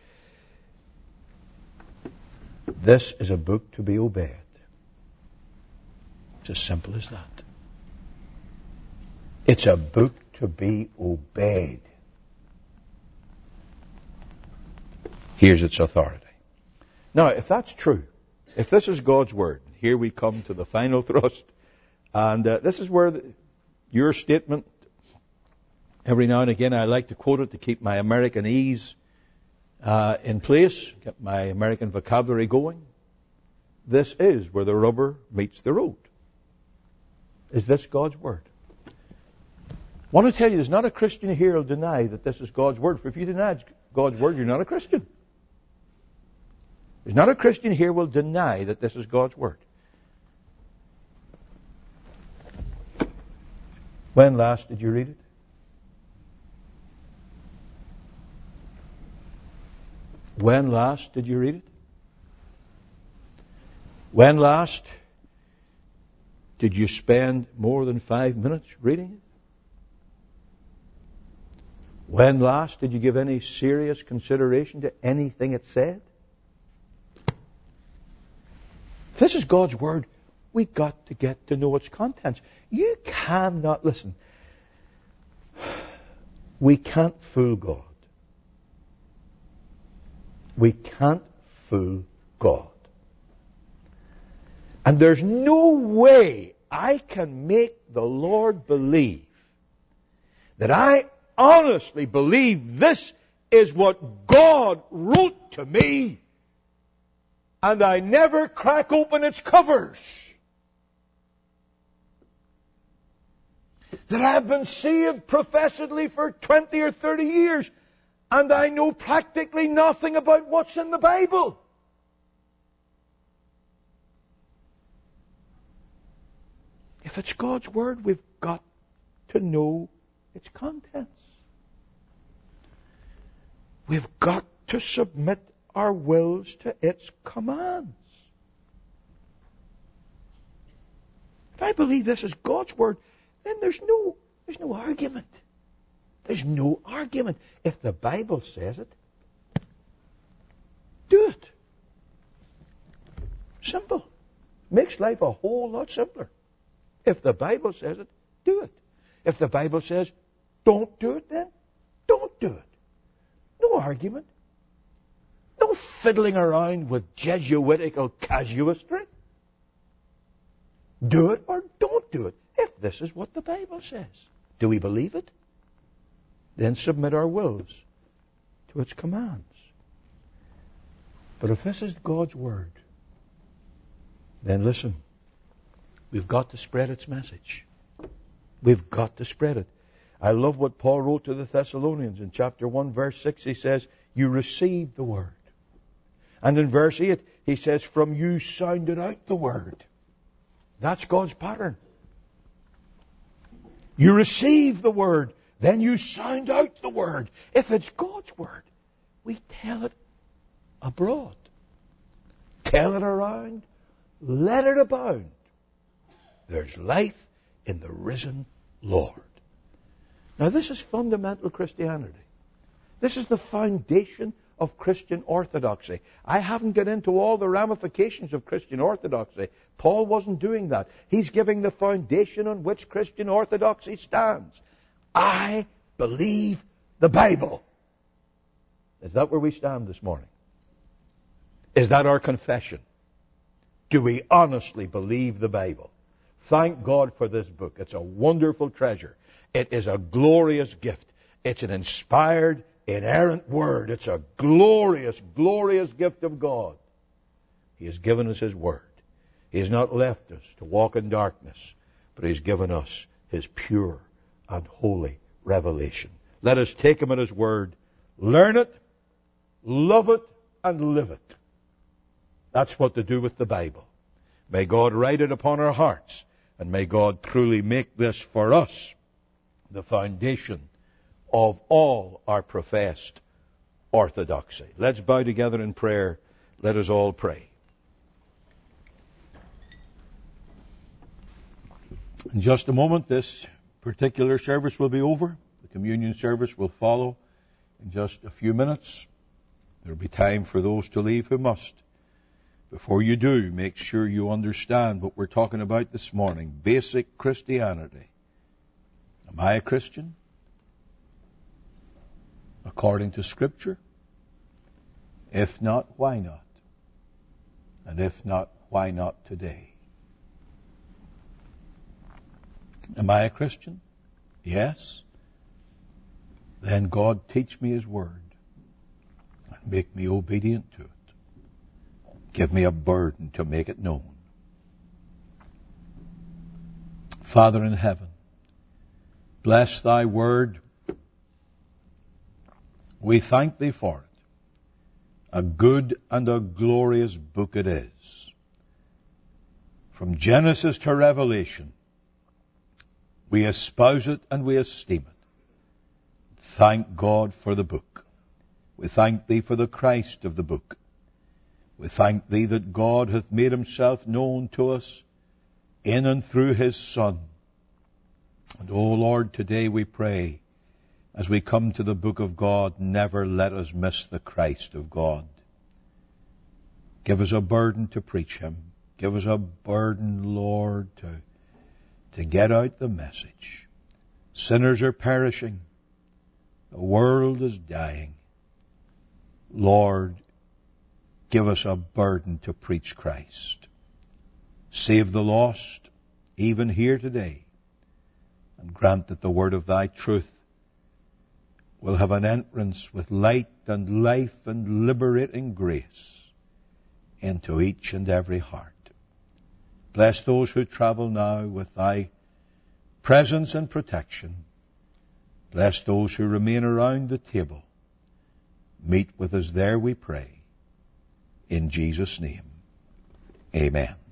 This is a book to be obeyed. It's as simple as that. It's a book to be obeyed. Here's its authority. Now, if that's true, if this is God's Word, here we come to the final thrust. And this is where your statement, every now and again I like to quote it to keep my Americanese in place, get my American vocabulary going. This is where the rubber meets the road. Is this God's Word? I want to tell you, there's not a Christian here who will deny that this is God's Word. For if you deny God's Word, you're not a Christian. There's not a Christian here who will deny that this is God's Word. When last did you read it? When last did you read it? When last did you spend more than 5 minutes reading it? When last did you give any serious consideration to anything it said? If this is God's Word, we've got to get to know its contents. You cannot, listen, we can't fool God. We can't fool God. And there's no way I can make the Lord believe that I honestly believe this is what God wrote to me, and I never crack open its covers. That I've been saved professedly for 20 or 30 years, and I know practically nothing about what's in the Bible. If it's God's Word, we've got to know its contents. We've got to submit our wills to its commands. If I believe this is God's Word, then there's no argument. There's no argument. If the Bible says it, do it. Simple. Makes life a whole lot simpler. If the Bible says it, do it. If the Bible says, don't do it, then don't do it. No argument. No fiddling around with Jesuitical casuistry. Do it or don't do it. If this is what the Bible says. Do we believe it? Then submit our wills to its commands. But if this is God's Word, then listen. We've got to spread its message. We've got to spread it. I love what Paul wrote to the Thessalonians in chapter 1, verse 6. He says, you received the word. And in verse 8, he says, from you sounded out the word. That's God's pattern. You receive the word, then you sound out the word. If it's God's word, we tell it abroad. Tell it around. Let it abound. There's life in the risen Lord. Now this is fundamental Christianity. This is the foundation of Christian orthodoxy. I haven't got into all the ramifications of Christian orthodoxy. Paul wasn't doing that. He's giving the foundation on which Christian orthodoxy stands. I believe the Bible. Is that where we stand this morning? Is that our confession? Do we honestly believe the Bible? Thank God for this book. It's a wonderful treasure. It is a glorious gift. It's an inspired, inerrant word. It's a glorious, glorious gift of God. He has given us His word. He has not left us to walk in darkness, but He's given us His pure and holy revelation. Let us take Him at His word, learn it, love it, and live it. That's what to do with the Bible. May God write it upon our hearts, and may God truly make this for us the foundation of all our professed orthodoxy. Let's bow together in prayer. Let us all pray. In just a moment, this particular service will be over. The communion service will follow in just a few minutes. There will be time for those to leave who must. Before you do, make sure you understand what we're talking about this morning. Basic Christianity. Am I a Christian? According to Scripture? If not, why not? And if not, why not today? Am I a Christian? Yes. Then God teach me His word and make me obedient to it. Give me a burden to make it known. Father in heaven, bless Thy word. We thank Thee for it. A good and a glorious book it is. From Genesis to Revelation, we espouse it and we esteem it. Thank God for the book. We thank Thee for the Christ of the book. We thank Thee that God hath made Himself known to us in and through His Son. And, O Lord, today we pray, as we come to the book of God, never let us miss the Christ of God. Give us a burden to preach Him. Give us a burden, Lord, to get out the message. Sinners are perishing. The world is dying. Lord, give us a burden to preach Christ. Save the lost, even here today, and grant that the word of Thy truth will have an entrance with light and life and liberating grace into each and every heart. Bless those who travel now with Thy presence and protection. Bless those who remain around the table. Meet with us there, we pray. In Jesus' name, amen.